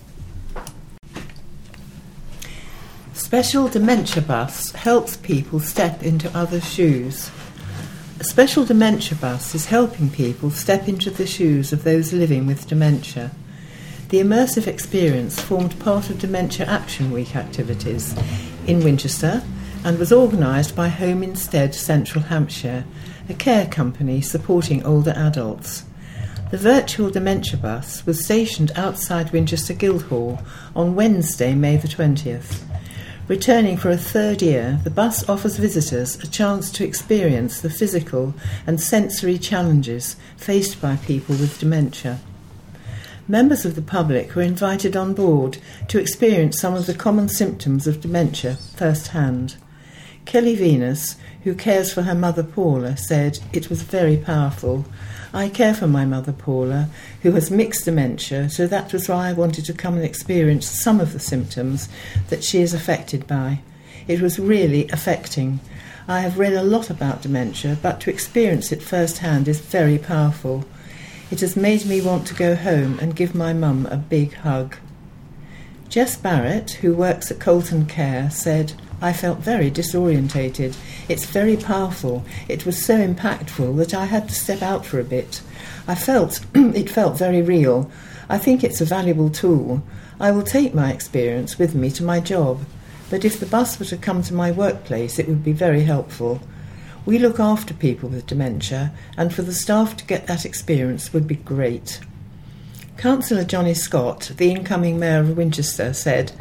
Special Dementia Bus helps people step into other shoes. A special dementia bus is helping people step into the shoes of those living with dementia. The immersive experience formed part of Dementia Action Week activities in Winchester and was organised by Home Instead Central Hampshire, a care company supporting older adults. The virtual dementia bus was stationed outside Winchester Guildhall on Wednesday, May the 20th. Returning for a 3rd year, the bus offers visitors a chance to experience the physical and sensory challenges faced by people with dementia. Members of the public were invited on board to experience some of the common symptoms of dementia firsthand. Kelly Venus, who cares for her mother Paula, said, "It was very powerful. I care for my mother Paula, who has mixed dementia, so that was why I wanted to come and experience some of the symptoms that she is affected by. It was really affecting. I have read a lot about dementia, but to experience it firsthand is very powerful. It has made me want to go home and give my mum a big hug." Jess Barrett, who works at Colton Care, said, "I felt very disorientated. It's very powerful. It was so impactful that I had to step out for a bit. It felt very real. I think it's a valuable tool. I will take my experience with me to my job. But if the bus were to come to my workplace, it would be very helpful. We look after people with dementia, and for the staff to get that experience would be great." Councillor Johnny Scott, the incoming Mayor of Winchester, said,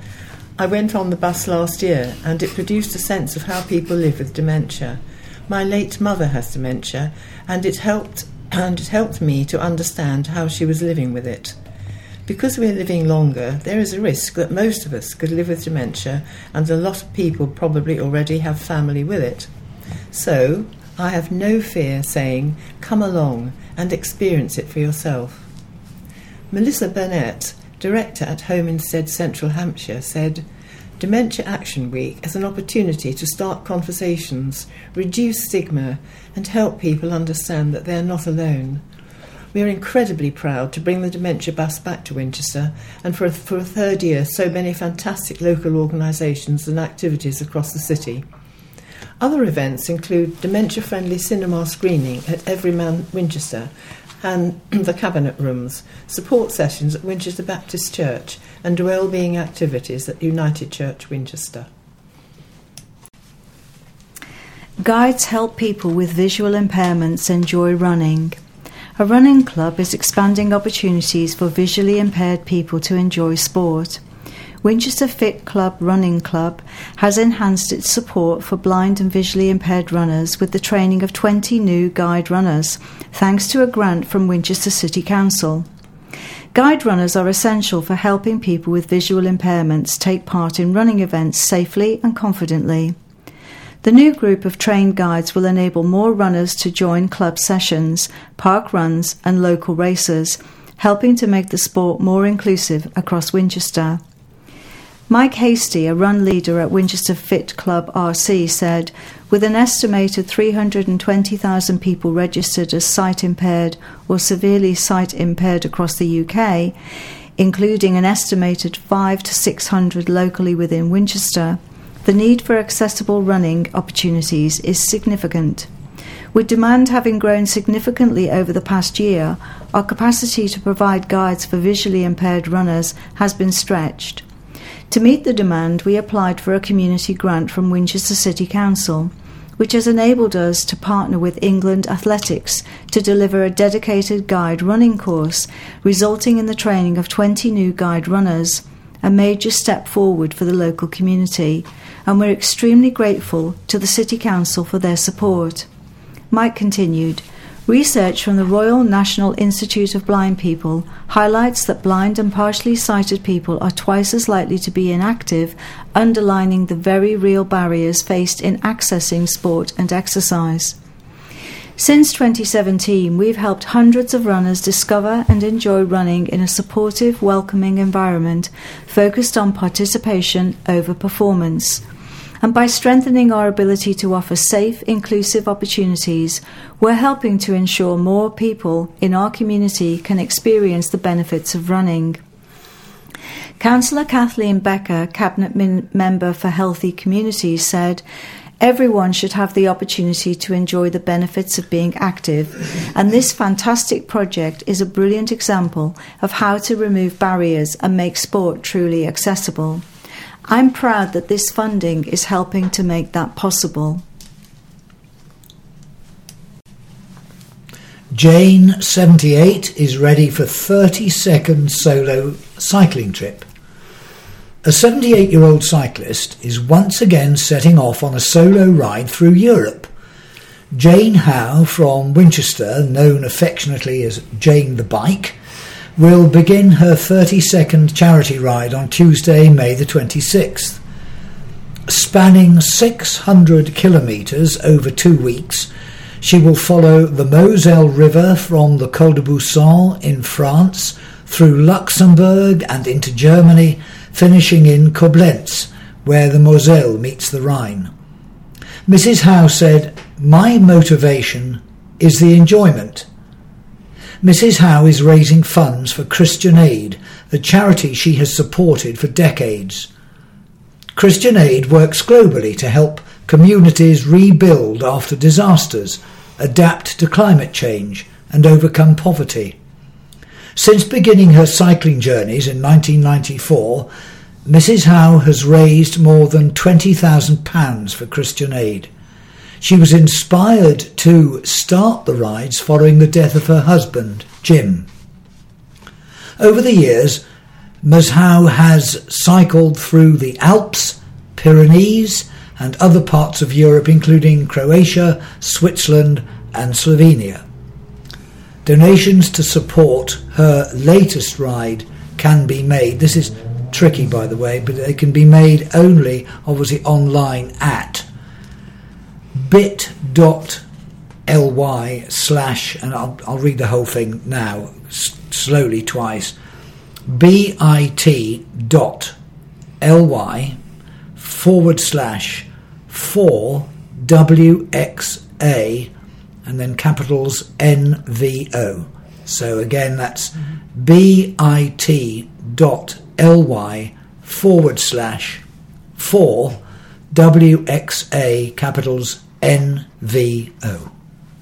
I went on the bus last year and it produced a sense of how people live with dementia. My late mother has dementia and it helped me to understand how she was living with it. Because we're living longer, there is a risk that most of us could live with dementia, and a lot of people probably already have family with it. So, I have no fear saying, come along and experience it for yourself. Melissa Burnett, director at Home Instead Central Hampshire, said, Dementia Action Week is an opportunity to start conversations, reduce stigma, and help people understand that they are not alone. We are incredibly proud to bring the Dementia Bus back to Winchester, and for a third year so many fantastic local organisations and activities across the city. Other events include dementia-friendly cinema screening at Everyman Winchester and the Cabinet Rooms, support sessions at Winchester Baptist Church, and wellbeing activities at United Church Winchester. Guides help people with visual impairments enjoy running. A running club is expanding opportunities for visually impaired people to enjoy sport. Winchester Fit Club Running Club has enhanced its support for blind and visually impaired runners with the training of 20 new guide runners, thanks to a grant from Winchester City Council. Guide runners are essential for helping people with visual impairments take part in running events safely and confidently. The new group of trained guides will enable more runners to join club sessions, park runs and local races, helping to make the sport more inclusive across Winchester. Mike Hasty, a run leader at Winchester Fit Club RC, said, with an estimated 320,000 people registered as sight-impaired or severely sight-impaired across the UK, including an estimated 500 to 600 locally within Winchester, the need for accessible running opportunities is significant. With demand having grown significantly over the past year, our capacity to provide guides for visually impaired runners has been stretched. To meet the demand, we applied for a community grant from Winchester City Council, which has enabled us to partner with England Athletics to deliver a dedicated guide running course, resulting in the training of 20 new guide runners, a major step forward for the local community, and we're extremely grateful to the City Council for their support. Mike continued, research from the Royal National Institute of Blind People highlights that blind and partially sighted people are twice as likely to be inactive, underlining the very real barriers faced in accessing sport and exercise. Since 2017, we've helped hundreds of runners discover and enjoy running in a supportive, welcoming environment focused on participation over performance. And by strengthening our ability to offer safe, inclusive opportunities, we're helping to ensure more people in our community can experience the benefits of running. Councillor Kathleen Becker, Cabinet Member for Healthy Communities, said, everyone should have the opportunity to enjoy the benefits of being active, and this fantastic project is a brilliant example of how to remove barriers and make sport truly accessible. I'm proud that this funding is helping to make that possible. Jane, 78, is ready for 30-second solo cycling trip. A 78-year-old cyclist is once again setting off on a solo ride through Europe. Jane Howe from Winchester, known affectionately as Jane the Bike, will begin her 30-second charity ride on Tuesday, May the 26th. Spanning 600 kilometres over 2 weeks, she will follow the Moselle River from the Col de Bousson in France, through Luxembourg and into Germany, finishing in Koblenz, where the Moselle meets the Rhine. Mrs. Howe said, "My motivation is the enjoyment." Mrs. Howe is raising funds for Christian Aid, a charity she has supported for decades. Christian Aid works globally to help communities rebuild after disasters, adapt to climate change, and overcome poverty. Since beginning her cycling journeys in 1994, Mrs. Howe has raised more than £20,000 for Christian Aid. She was inspired to start the rides following the death of her husband, Jim. Over the years, Mazhou has cycled through the Alps, Pyrenees and other parts of Europe, including Croatia, Switzerland and Slovenia. Donations to support her latest ride can be made. This is tricky, by the way, but they can be made only, obviously, online at bit.ly/ and I'll read the whole thing now, slowly twice, bit.ly/4WXA and then capitals NVO. So again, that's bit.ly/4WXA capitals NVO.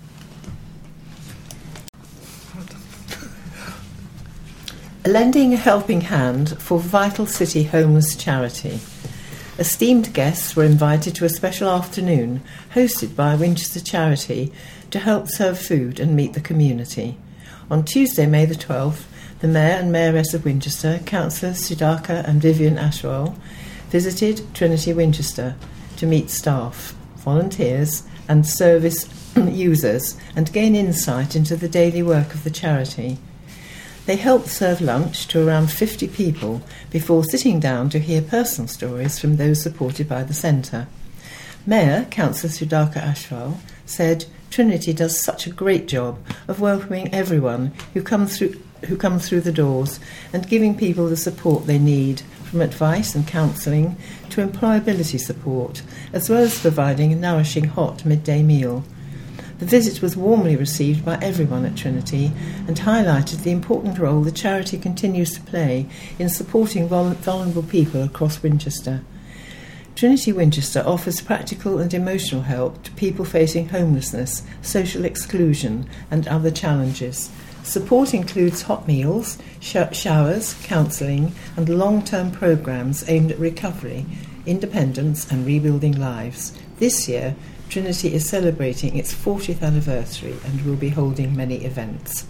Lending a helping hand for Vital City Homeless Charity. Esteemed guests were invited to a special afternoon hosted by Winchester Charity to help serve food and meet the community. On Tuesday, May the 12th, the Mayor and Mayoress of Winchester, Councillors Sudhakar and Vivian Ashwell, visited Trinity Winchester to meet staff, volunteers and service users and gain insight into the daily work of the charity. They helped serve lunch to around 50 people before sitting down to hear personal stories from those supported by the centre. Mayor, Councillor Sudhakar Ashwell, said Trinity does such a great job of welcoming everyone who come through the doors and giving people the support they need, from advice and counselling to employability support, as well as providing a nourishing hot midday meal. The visit was warmly received by everyone at Trinity and highlighted the important role the charity continues to play in supporting vulnerable people across Winchester. Trinity Winchester offers practical and emotional help to people facing homelessness, social exclusion and other challenges. Support includes hot meals, showers, counselling and long-term programmes aimed at recovery, independence and rebuilding lives. This year, Trinity is celebrating its 40th anniversary and will be holding many events.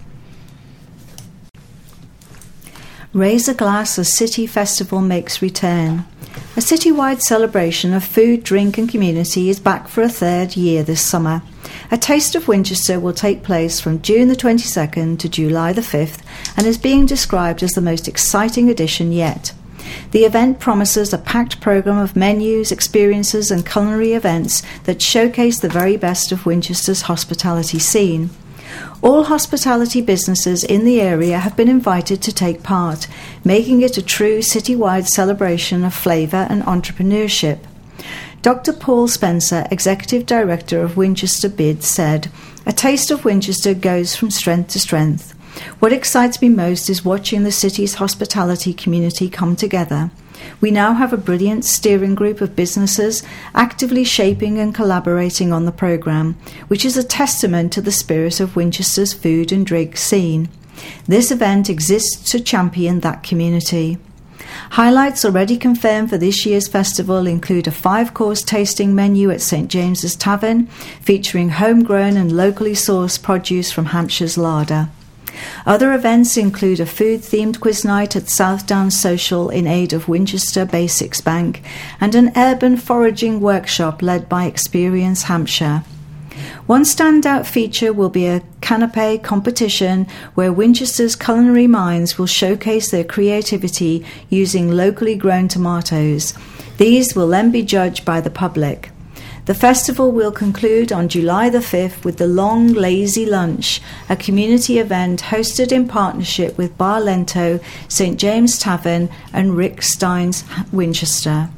Raise a Glass, a City Festival makes return. A citywide celebration of food, drink and community is back for a third year this summer. A Taste of Winchester will take place from June the 22nd to July the 5th and is being described as the most exciting edition yet. The event promises a packed programme of menus, experiences and culinary events that showcase the very best of Winchester's hospitality scene. All hospitality businesses in the area have been invited to take part, making it a true citywide celebration of flavour and entrepreneurship. Dr. Paul Spencer, Executive Director of Winchester BID, said, "A Taste of Winchester goes from strength to strength. What excites me most is watching the city's hospitality community come together. We now have a brilliant steering group of businesses actively shaping and collaborating on the programme, which is a testament to the spirit of Winchester's food and drink scene. This event exists to champion that community." Highlights already confirmed for this year's festival include a 5-course tasting menu at St James's Tavern, featuring homegrown and locally sourced produce from Hampshire's larder. Other events include a food-themed quiz night at Southdown Social in aid of Winchester Basics Bank and an urban foraging workshop led by Experience Hampshire. One standout feature will be a canapé competition where Winchester's culinary minds will showcase their creativity using locally grown tomatoes. These will then be judged by the public. The festival will conclude on July the 5th with the Long Lazy Lunch, a community event hosted in partnership with Bar Lento, St James Tavern and Rick Stein's Winchester.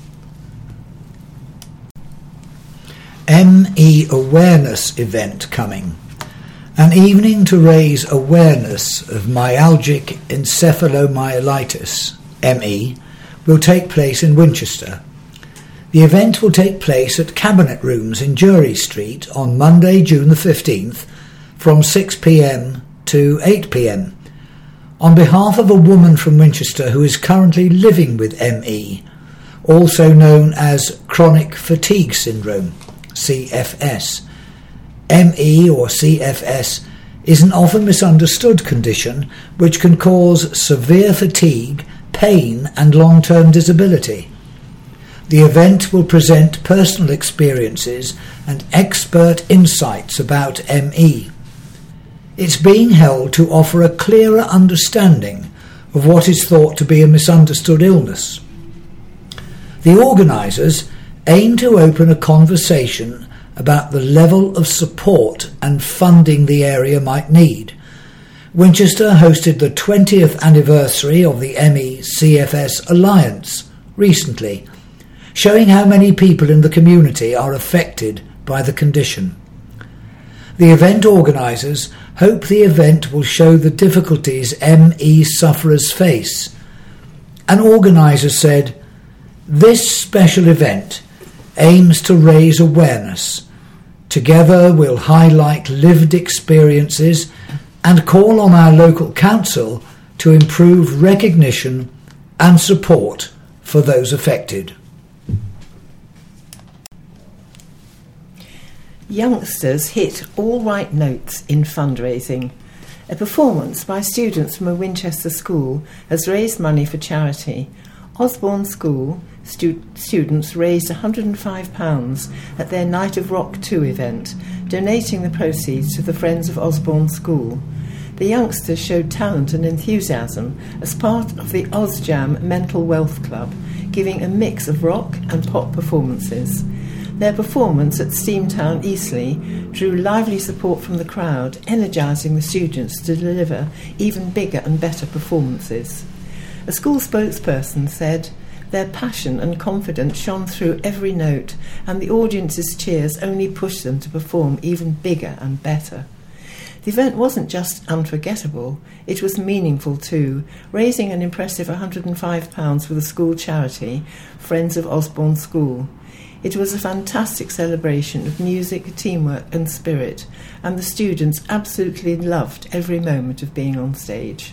ME Awareness event coming. An evening to raise awareness of myalgic encephalomyelitis, ME, will take place in Winchester. The event will take place at Cabinet Rooms in Jury Street on Monday, June the 15th from 6 p.m. to 8 p.m. On behalf of a woman from Winchester who is currently living with ME, also known as chronic fatigue syndrome, CFS. ME or CFS is an often misunderstood condition which can cause severe fatigue, pain and long-term disability. The event will present personal experiences and expert insights about ME. It's being held to offer a clearer understanding of what is thought to be a misunderstood illness. The organisers aim to open a conversation about the level of support and funding the area might need. Winchester hosted the 20th anniversary of the ME-CFS Alliance recently, showing how many people in the community are affected by the condition. The event organisers hope the event will show the difficulties ME sufferers face. An organiser said, "This special event aims to raise awareness. Together we'll highlight lived experiences and call on our local council to improve recognition and support for those affected." Youngsters hit all right notes in fundraising. A performance by students from a Winchester school has raised money for charity. Osborne School students raised £105 at their Night of Rock 2 event, donating the proceeds to the Friends of Osborne School. The youngsters showed talent and enthusiasm as part of the OzJam Mental Wealth Club, giving a mix of rock and pop performances. Their performance at Steamtown Eastleigh drew lively support from the crowd, energising the students to deliver even bigger and better performances. A school spokesperson said, "Their passion and confidence shone through every note, and the audience's cheers only pushed them to perform even bigger and better." The event wasn't just unforgettable, it was meaningful too, raising an impressive £105 for the school charity, Friends of Osborne School. It was a fantastic celebration of music, teamwork and spirit, and the students absolutely loved every moment of being on stage.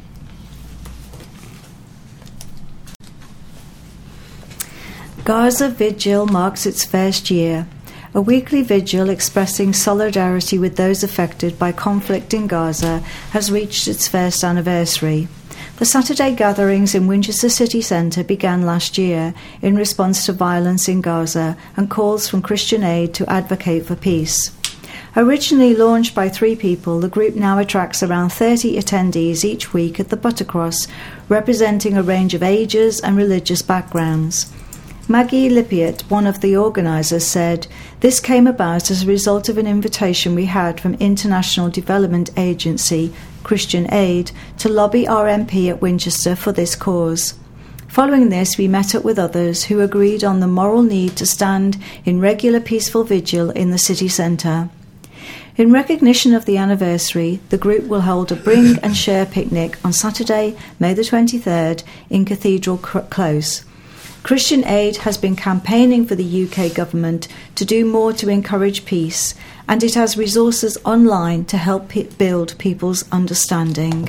Gaza Vigil marks its first year. A weekly vigil expressing solidarity with those affected by conflict in Gaza has reached its first anniversary. The Saturday gatherings in Winchester City Centre began last year in response to violence in Gaza and calls from Christian Aid to advocate for peace. Originally launched by 3 people, the group now attracts around 30 attendees each week at the Buttercross, representing a range of ages and religious backgrounds. Maggie Lippiett, one of the organisers, said, "This came about as a result of an invitation we had from International Development Agency, Christian Aid, to lobby our MP at Winchester for this cause. Following this, we met up with others who agreed on the moral need to stand in regular peaceful vigil in the city centre. In recognition of the anniversary, the group will hold a Bring and Share picnic on Saturday, May the 23rd, in Cathedral Close. Christian Aid has been campaigning for the UK government to do more to encourage peace, and it has resources online to help build people's understanding."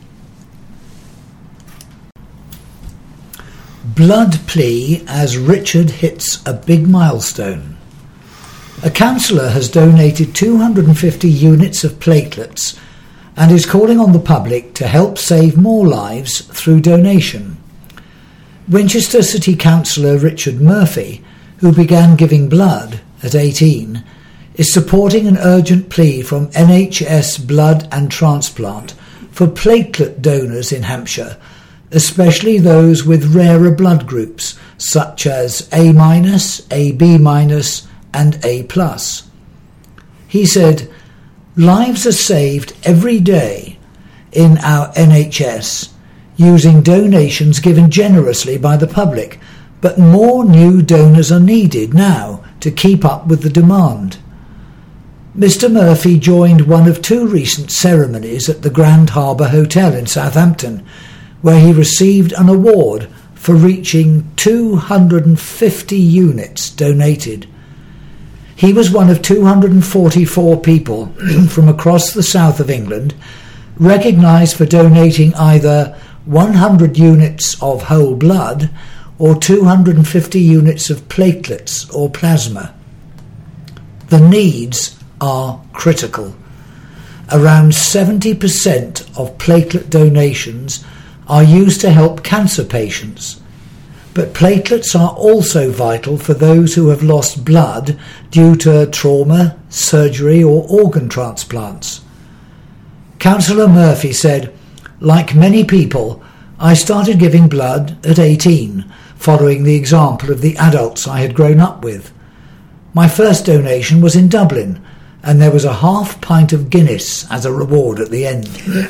Blood plea as Richard hits a big milestone. A councillor has donated 250 units of platelets and is calling on the public to help save more lives through donation. Winchester City Councillor Richard Murphy, who began giving blood at 18, is supporting an urgent plea from NHS Blood and Transplant for platelet donors in Hampshire, especially those with rarer blood groups such as A-, AB- and A+. He said, "Lives are saved every day in our NHS using donations given generously by the public, but more new donors are needed now to keep up with the demand." Mr. Murphy joined one of 2 recent ceremonies at the Grand Harbour Hotel in Southampton, where he received an award for reaching 250 units donated. He was one of 244 people from across the south of England recognised for donating either 100 units of whole blood or 250 units of platelets or plasma. The needs are critical. Around 70% of platelet donations are used to help cancer patients, but platelets are also vital for those who have lost blood due to trauma, surgery or organ transplants. Councillor Murphy said, "Like many people, I started giving blood at 18, following the example of the adults I had grown up with. My first donation was in Dublin, and there was a half pint of Guinness as a reward at the end."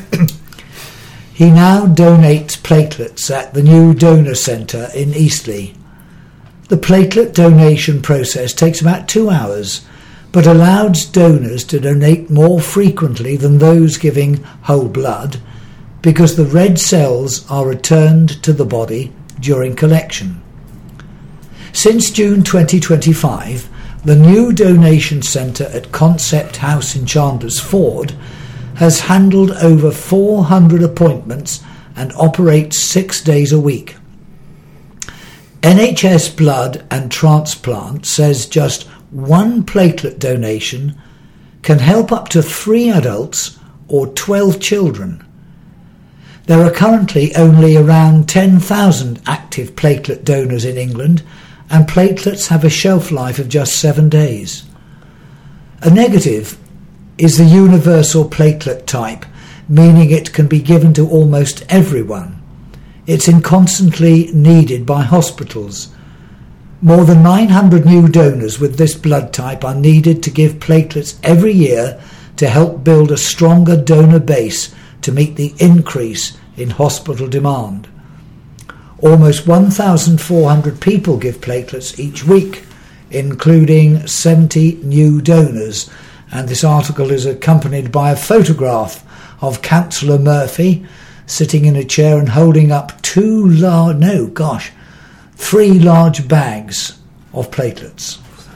He now donates platelets at the new donor centre in Eastleigh. The platelet donation process takes about 2 hours, but allows donors to donate more frequently than those giving whole blood, because the red cells are returned to the body during collection. Since June 2025, the new donation centre at Concept House in Chandler's Ford has handled over 400 appointments and operates 6 days a week. NHS Blood and Transplant says just one platelet donation can help up to 3 adults or 12 children. There are currently only around 10,000 active platelet donors in England, and platelets have a shelf life of just 7 days. A negative is the universal platelet type, meaning it can be given to almost everyone. It's constantly needed by hospitals. More than 900 new donors with this blood type are needed to give platelets every year to help build a stronger donor base to meet the increase in hospital demand. Almost 1,400 people give platelets each week, including 70 new donors, and this article is accompanied by a photograph of Councillor Murphy sitting in a chair and holding up 3 large bags of platelets.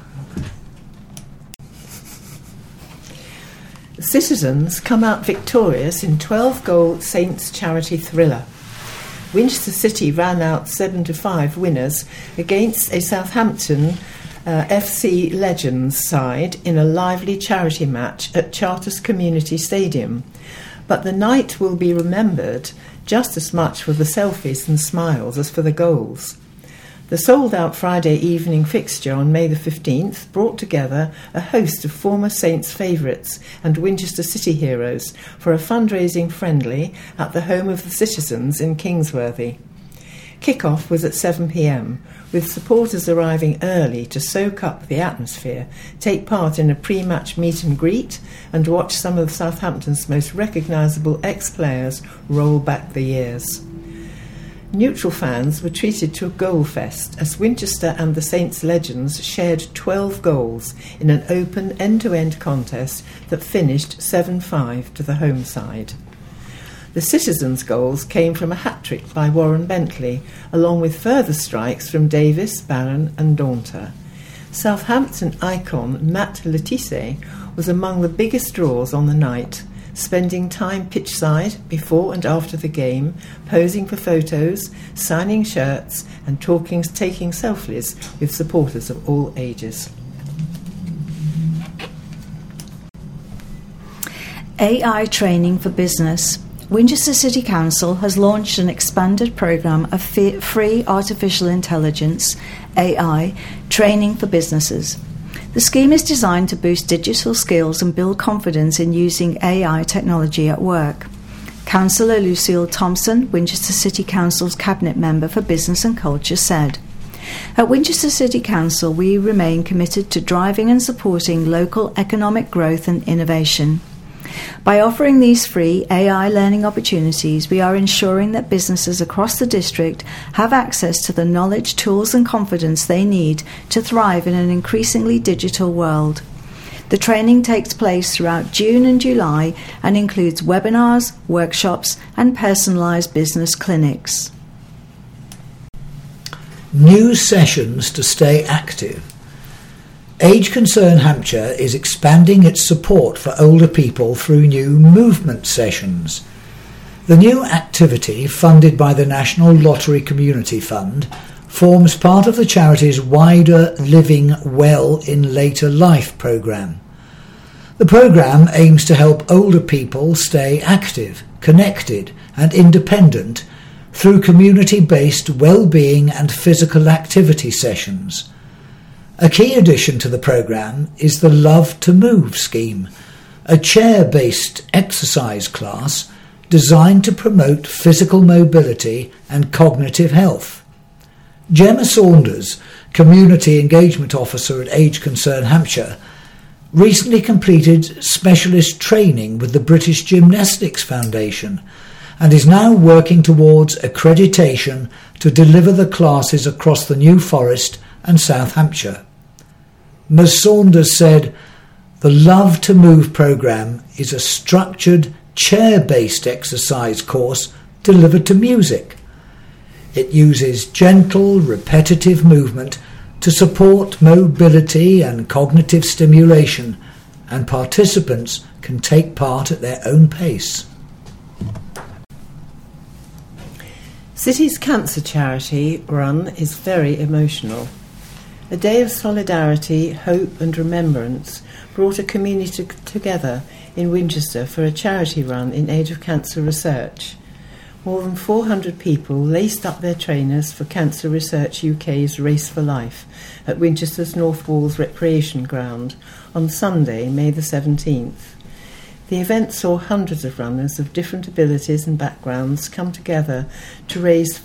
Citizens come out victorious in 12-goal Saints charity thriller. Winchester City ran out 7-5 winners against a Southampton FC Legends side in a lively charity match at Charters Community Stadium. But the night will be remembered just as much for the selfies and smiles as for the goals. The sold-out Friday evening fixture on May the 15th brought together a host of former Saints favourites and Winchester City heroes for a fundraising friendly at the home of the citizens in Kingsworthy. Kick-off was at 7 p.m, with supporters arriving early to soak up the atmosphere, take part in a pre-match meet and greet, and watch some of Southampton's most recognisable ex-players roll back the years. Neutral fans were treated to a goal fest as Winchester and the Saints Legends shared 12 goals in an open end-to-end contest that finished 7-5 to the home side. The citizens' goals came from a hat-trick by Warren Bentley, along with further strikes from Davis, Barron and Daunter. Southampton icon Matt Letizia was among the biggest draws on the night, spending time pitchside before and after the game, posing for photos, signing shirts and taking selfies with supporters of all ages. AI training for business. Winchester City Council has launched an expanded programme of free artificial intelligence, AI, training for businesses. The scheme is designed to boost digital skills and build confidence in using AI technology at work. Councillor Lucille Thompson, Winchester City Council's Cabinet Member for Business and Culture, said, "At Winchester City Council, we remain committed to driving and supporting local economic growth and innovation. By offering these free AI learning opportunities, we are ensuring that businesses across the district have access to the knowledge, tools and confidence they need to thrive in an increasingly digital world." The training takes place throughout June and July and includes webinars, workshops and personalised business clinics. New sessions to stay active. Age Concern Hampshire is expanding its support for older people through new movement sessions. The new activity, funded by the National Lottery Community Fund, forms part of the charity's wider Living Well in Later Life programme. The programme aims to help older people stay active, connected and independent through community-based well-being and physical activity sessions. A key addition to the programme is the Love to Move scheme, a chair-based exercise class designed to promote physical mobility and cognitive health. Gemma Saunders, Community Engagement Officer at Age Concern Hampshire, recently completed specialist training with the British Gymnastics Foundation and is now working towards accreditation to deliver the classes across the New Forest and South Hampshire. Ms Saunders said, "The Love to Move programme is a structured, chair-based exercise course delivered to music. It uses gentle, repetitive movement to support mobility and cognitive stimulation, and participants can take part at their own pace." City's cancer charity run is very emotional. A day of solidarity, hope and remembrance brought a community together in Winchester for a charity run in aid of cancer research. More than 400 people laced up their trainers for Cancer Research UK's Race for Life at Winchester's North Walls Recreation Ground on Sunday, May the 17th. The event saw hundreds of runners of different abilities and backgrounds come together to raise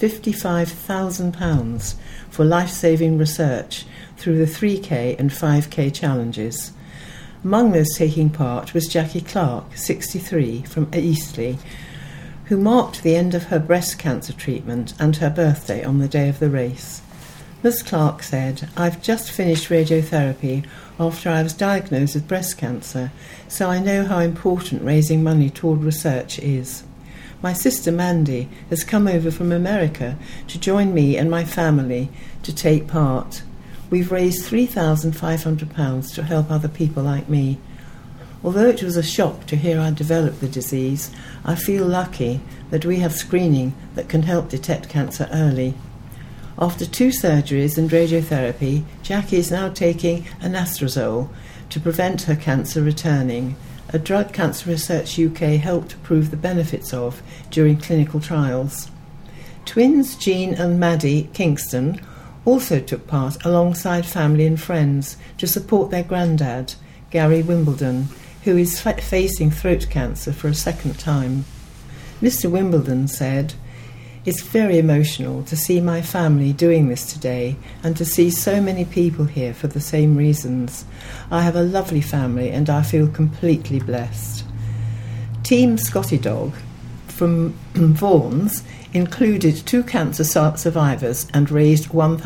£55,000 for life-saving research through the 3K and 5K challenges. Among those taking part was Jackie Clark, 63, from Eastleigh, who marked the end of her breast cancer treatment and her birthday on the day of the race. Ms Clark said, "I've just finished radiotherapy after I was diagnosed with breast cancer, so I know how important raising money toward research is. My sister Mandy has come over from America to join me and my family to take part. We've raised £3,500 to help other people like me. Although it was a shock to hear I'd developed the disease, I feel lucky that we have screening that can help detect cancer early. After 2 surgeries and radiotherapy, Jackie is now taking anastrozole to prevent her cancer returning, a drug Cancer Research UK helped prove the benefits of during clinical trials." Twins Jean and Maddie Kingston also took part alongside family and friends to support their granddad, Gary Wimbledon, who is facing throat cancer for a second time. Mr Wimbledon said, "It's very emotional to see my family doing this today and to see so many people here for the same reasons. I have a lovely family and I feel completely blessed." Team Scotty Dog from Vaughan's included 2 cancer survivors and raised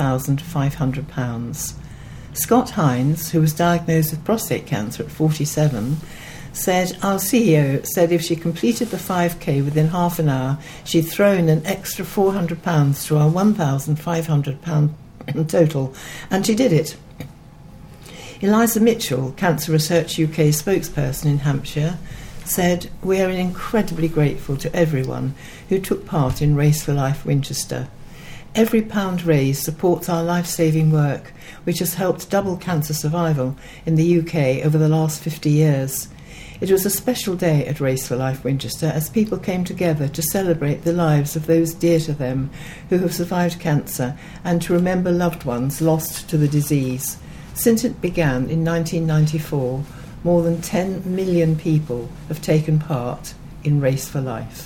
£1,500. Scott Hines, who was diagnosed with prostate cancer at 47, said, "Our CEO said if she completed the 5K within half an hour, she'd thrown an extra £400 to our £1,500 total, and she did it." Eliza Mitchell, Cancer Research UK spokesperson in Hampshire, said, "We are incredibly grateful to everyone who took part in Race for Life Winchester. Every pound raised supports our life-saving work, which has helped double cancer survival in the UK over the last 50 years. It was a special day at Race for Life Winchester as people came together to celebrate the lives of those dear to them who have survived cancer and to remember loved ones lost to the disease. Since it began in 1994, more than 10 million people have taken part in Race for Life."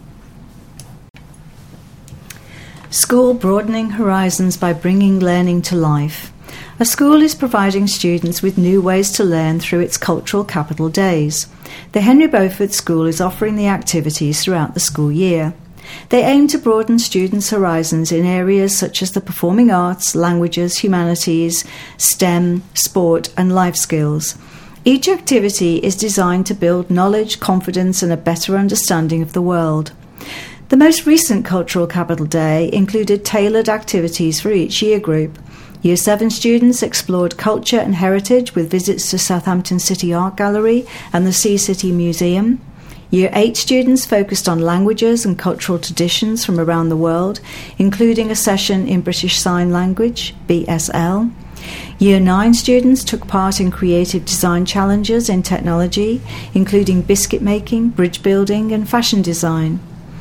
School broadening horizons by bringing learning to life. A school is providing students with new ways to learn through its Cultural Capital Days. The Henry Beaufort School is offering the activities throughout the school year. They aim to broaden students' horizons in areas such as the performing arts, languages, humanities, STEM, sport and life skills. Each activity is designed to build knowledge, confidence and a better understanding of the world. The most recent Cultural Capital Day included tailored activities for each year group. Year 7 students explored culture and heritage with visits to Southampton City Art Gallery and the Sea City Museum. Year 8 students focused on languages and cultural traditions from around the world, including a session in British Sign Language, BSL. Year 9 students took part in creative design challenges in technology, including biscuit making, bridge building and fashion design.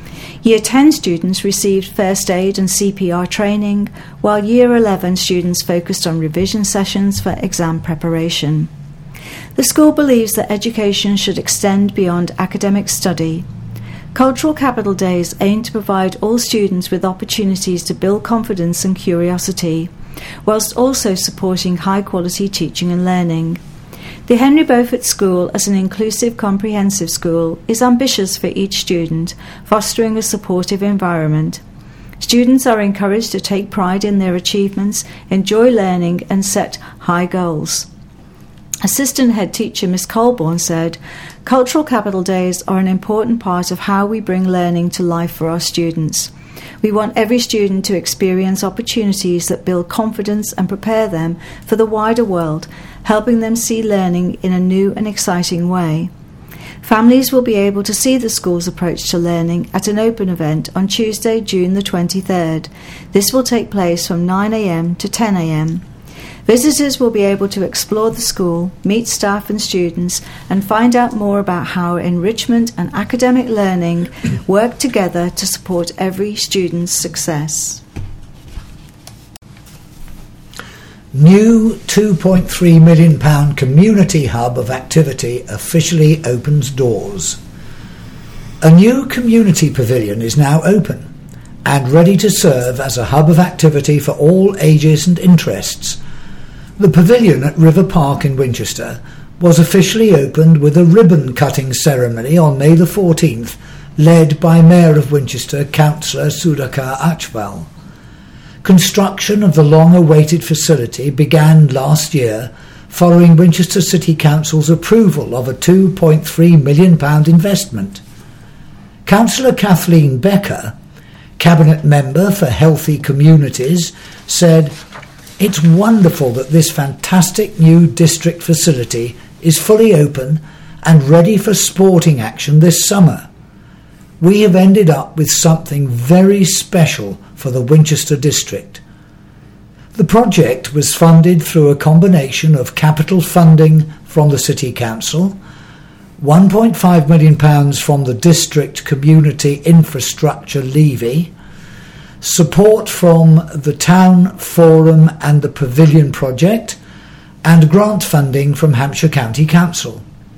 Year 10 students received first aid and CPR training, while Year 11 students focused on revision sessions for exam preparation. The school believes that education should extend beyond academic study. Cultural Capital Days aim to provide all students with opportunities to build confidence and curiosity, whilst also supporting high-quality teaching and learning. The Henry Beaufort School, as an inclusive, comprehensive school, is ambitious for each student, fostering a supportive environment. Students are encouraged to take pride in their achievements, enjoy learning, and set high goals. Assistant Head Teacher Miss Colborne said, "Cultural Capital Days are an important part of how we bring learning to life for our students. We want every student to experience opportunities that build confidence and prepare them for the wider world, helping them see learning in a new and exciting way." Families will be able to see the school's approach to learning at an open event on Tuesday, June the 23rd. This will take place from 9 a.m. to 10 a.m. Visitors will be able to explore the school, meet staff and students, and find out more about how enrichment and academic learning work together to support every student's success. New £2.3 million community hub of activity officially opens doors. A new community pavilion is now open and ready to serve as a hub of activity for all ages and interests. The pavilion at River Park in Winchester was officially opened with a ribbon-cutting ceremony on May the 14th, led by Mayor of Winchester, Councillor Sudhakar Achwal. Construction of the long-awaited facility began last year following Winchester City Council's approval of a £2.3 million investment. Councillor Kathleen Becker, Cabinet Member for Healthy Communities, said, "It's wonderful that this fantastic new district facility is fully open and ready for sporting action this summer. We have ended up with something very special for the Winchester district." The project was funded through a combination of capital funding from the City Council, £1.5 million from the District Community Infrastructure Levy, support from the Town Forum and the Pavilion Project, and grant funding from Hampshire County Council.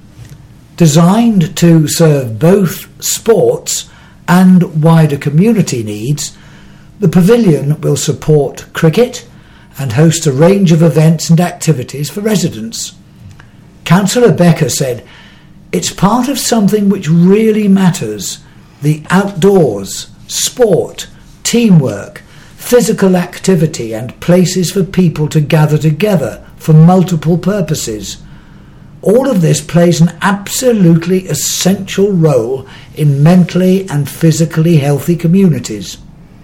Designed to serve both sports and wider community needs, the pavilion will support cricket and host a range of events and activities for residents. Councillor Becker said, "It's part of something which really matters: the outdoors, sport, teamwork, physical activity and places for people to gather together for multiple purposes. All of this plays an absolutely essential role in mentally and physically healthy communities."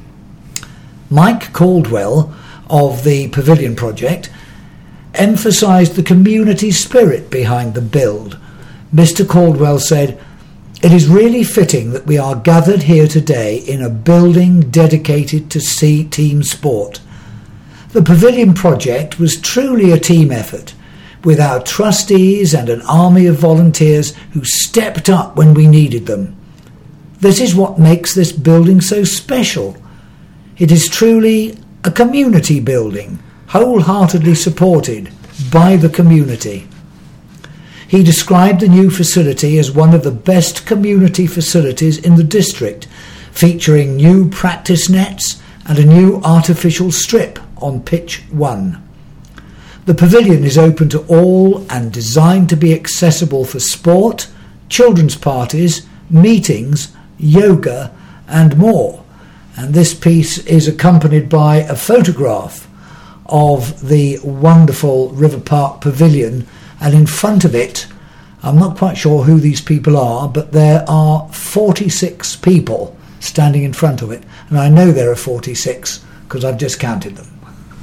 Mike Caldwell of the Pavilion Project emphasised the community spirit behind the build. Mr. Caldwell said, "It is really fitting that we are gathered here today in a building dedicated to team sport. The Pavilion Project was truly a team effort, with our trustees and an army of volunteers who stepped up when we needed them. This is what makes this building so special. It is truly a community building, wholeheartedly supported by the community." He described the new facility as one of the best community facilities in the district, featuring new practice nets and a new artificial strip on Pitch 1. The pavilion is open to all and designed to be accessible for sport, children's parties, meetings, yoga and more. And this piece is accompanied by a photograph of the wonderful River Park Pavilion, and in front of it, I'm not quite sure who these people are, but there are 46 people standing in front of it, and I know there are 46 because I've just counted them.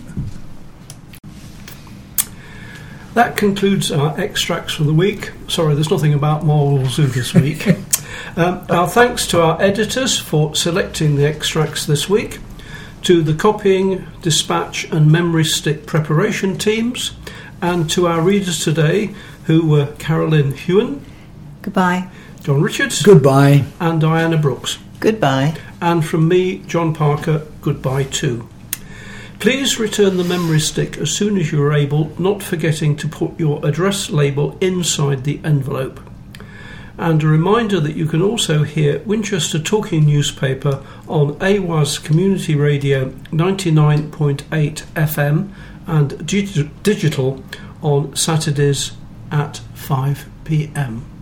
That concludes our extracts for the week. Sorry, there's nothing about Marvel Zoo this week. Our thanks to our editors for selecting the extracts this week, to the copying, dispatch and memory stick preparation teams, and to our readers today, who were Carolyn Hewen. Goodbye. John Richards. Goodbye. And Diana Brooks. Goodbye. And from me, John Parker, goodbye too. Please return the memory stick as soon as you are able, not forgetting to put your address label inside the envelope. And a reminder that you can also hear Winchester Talking Newspaper on AWAS Community Radio 99.8 FM and digital on Saturdays at 5 p.m.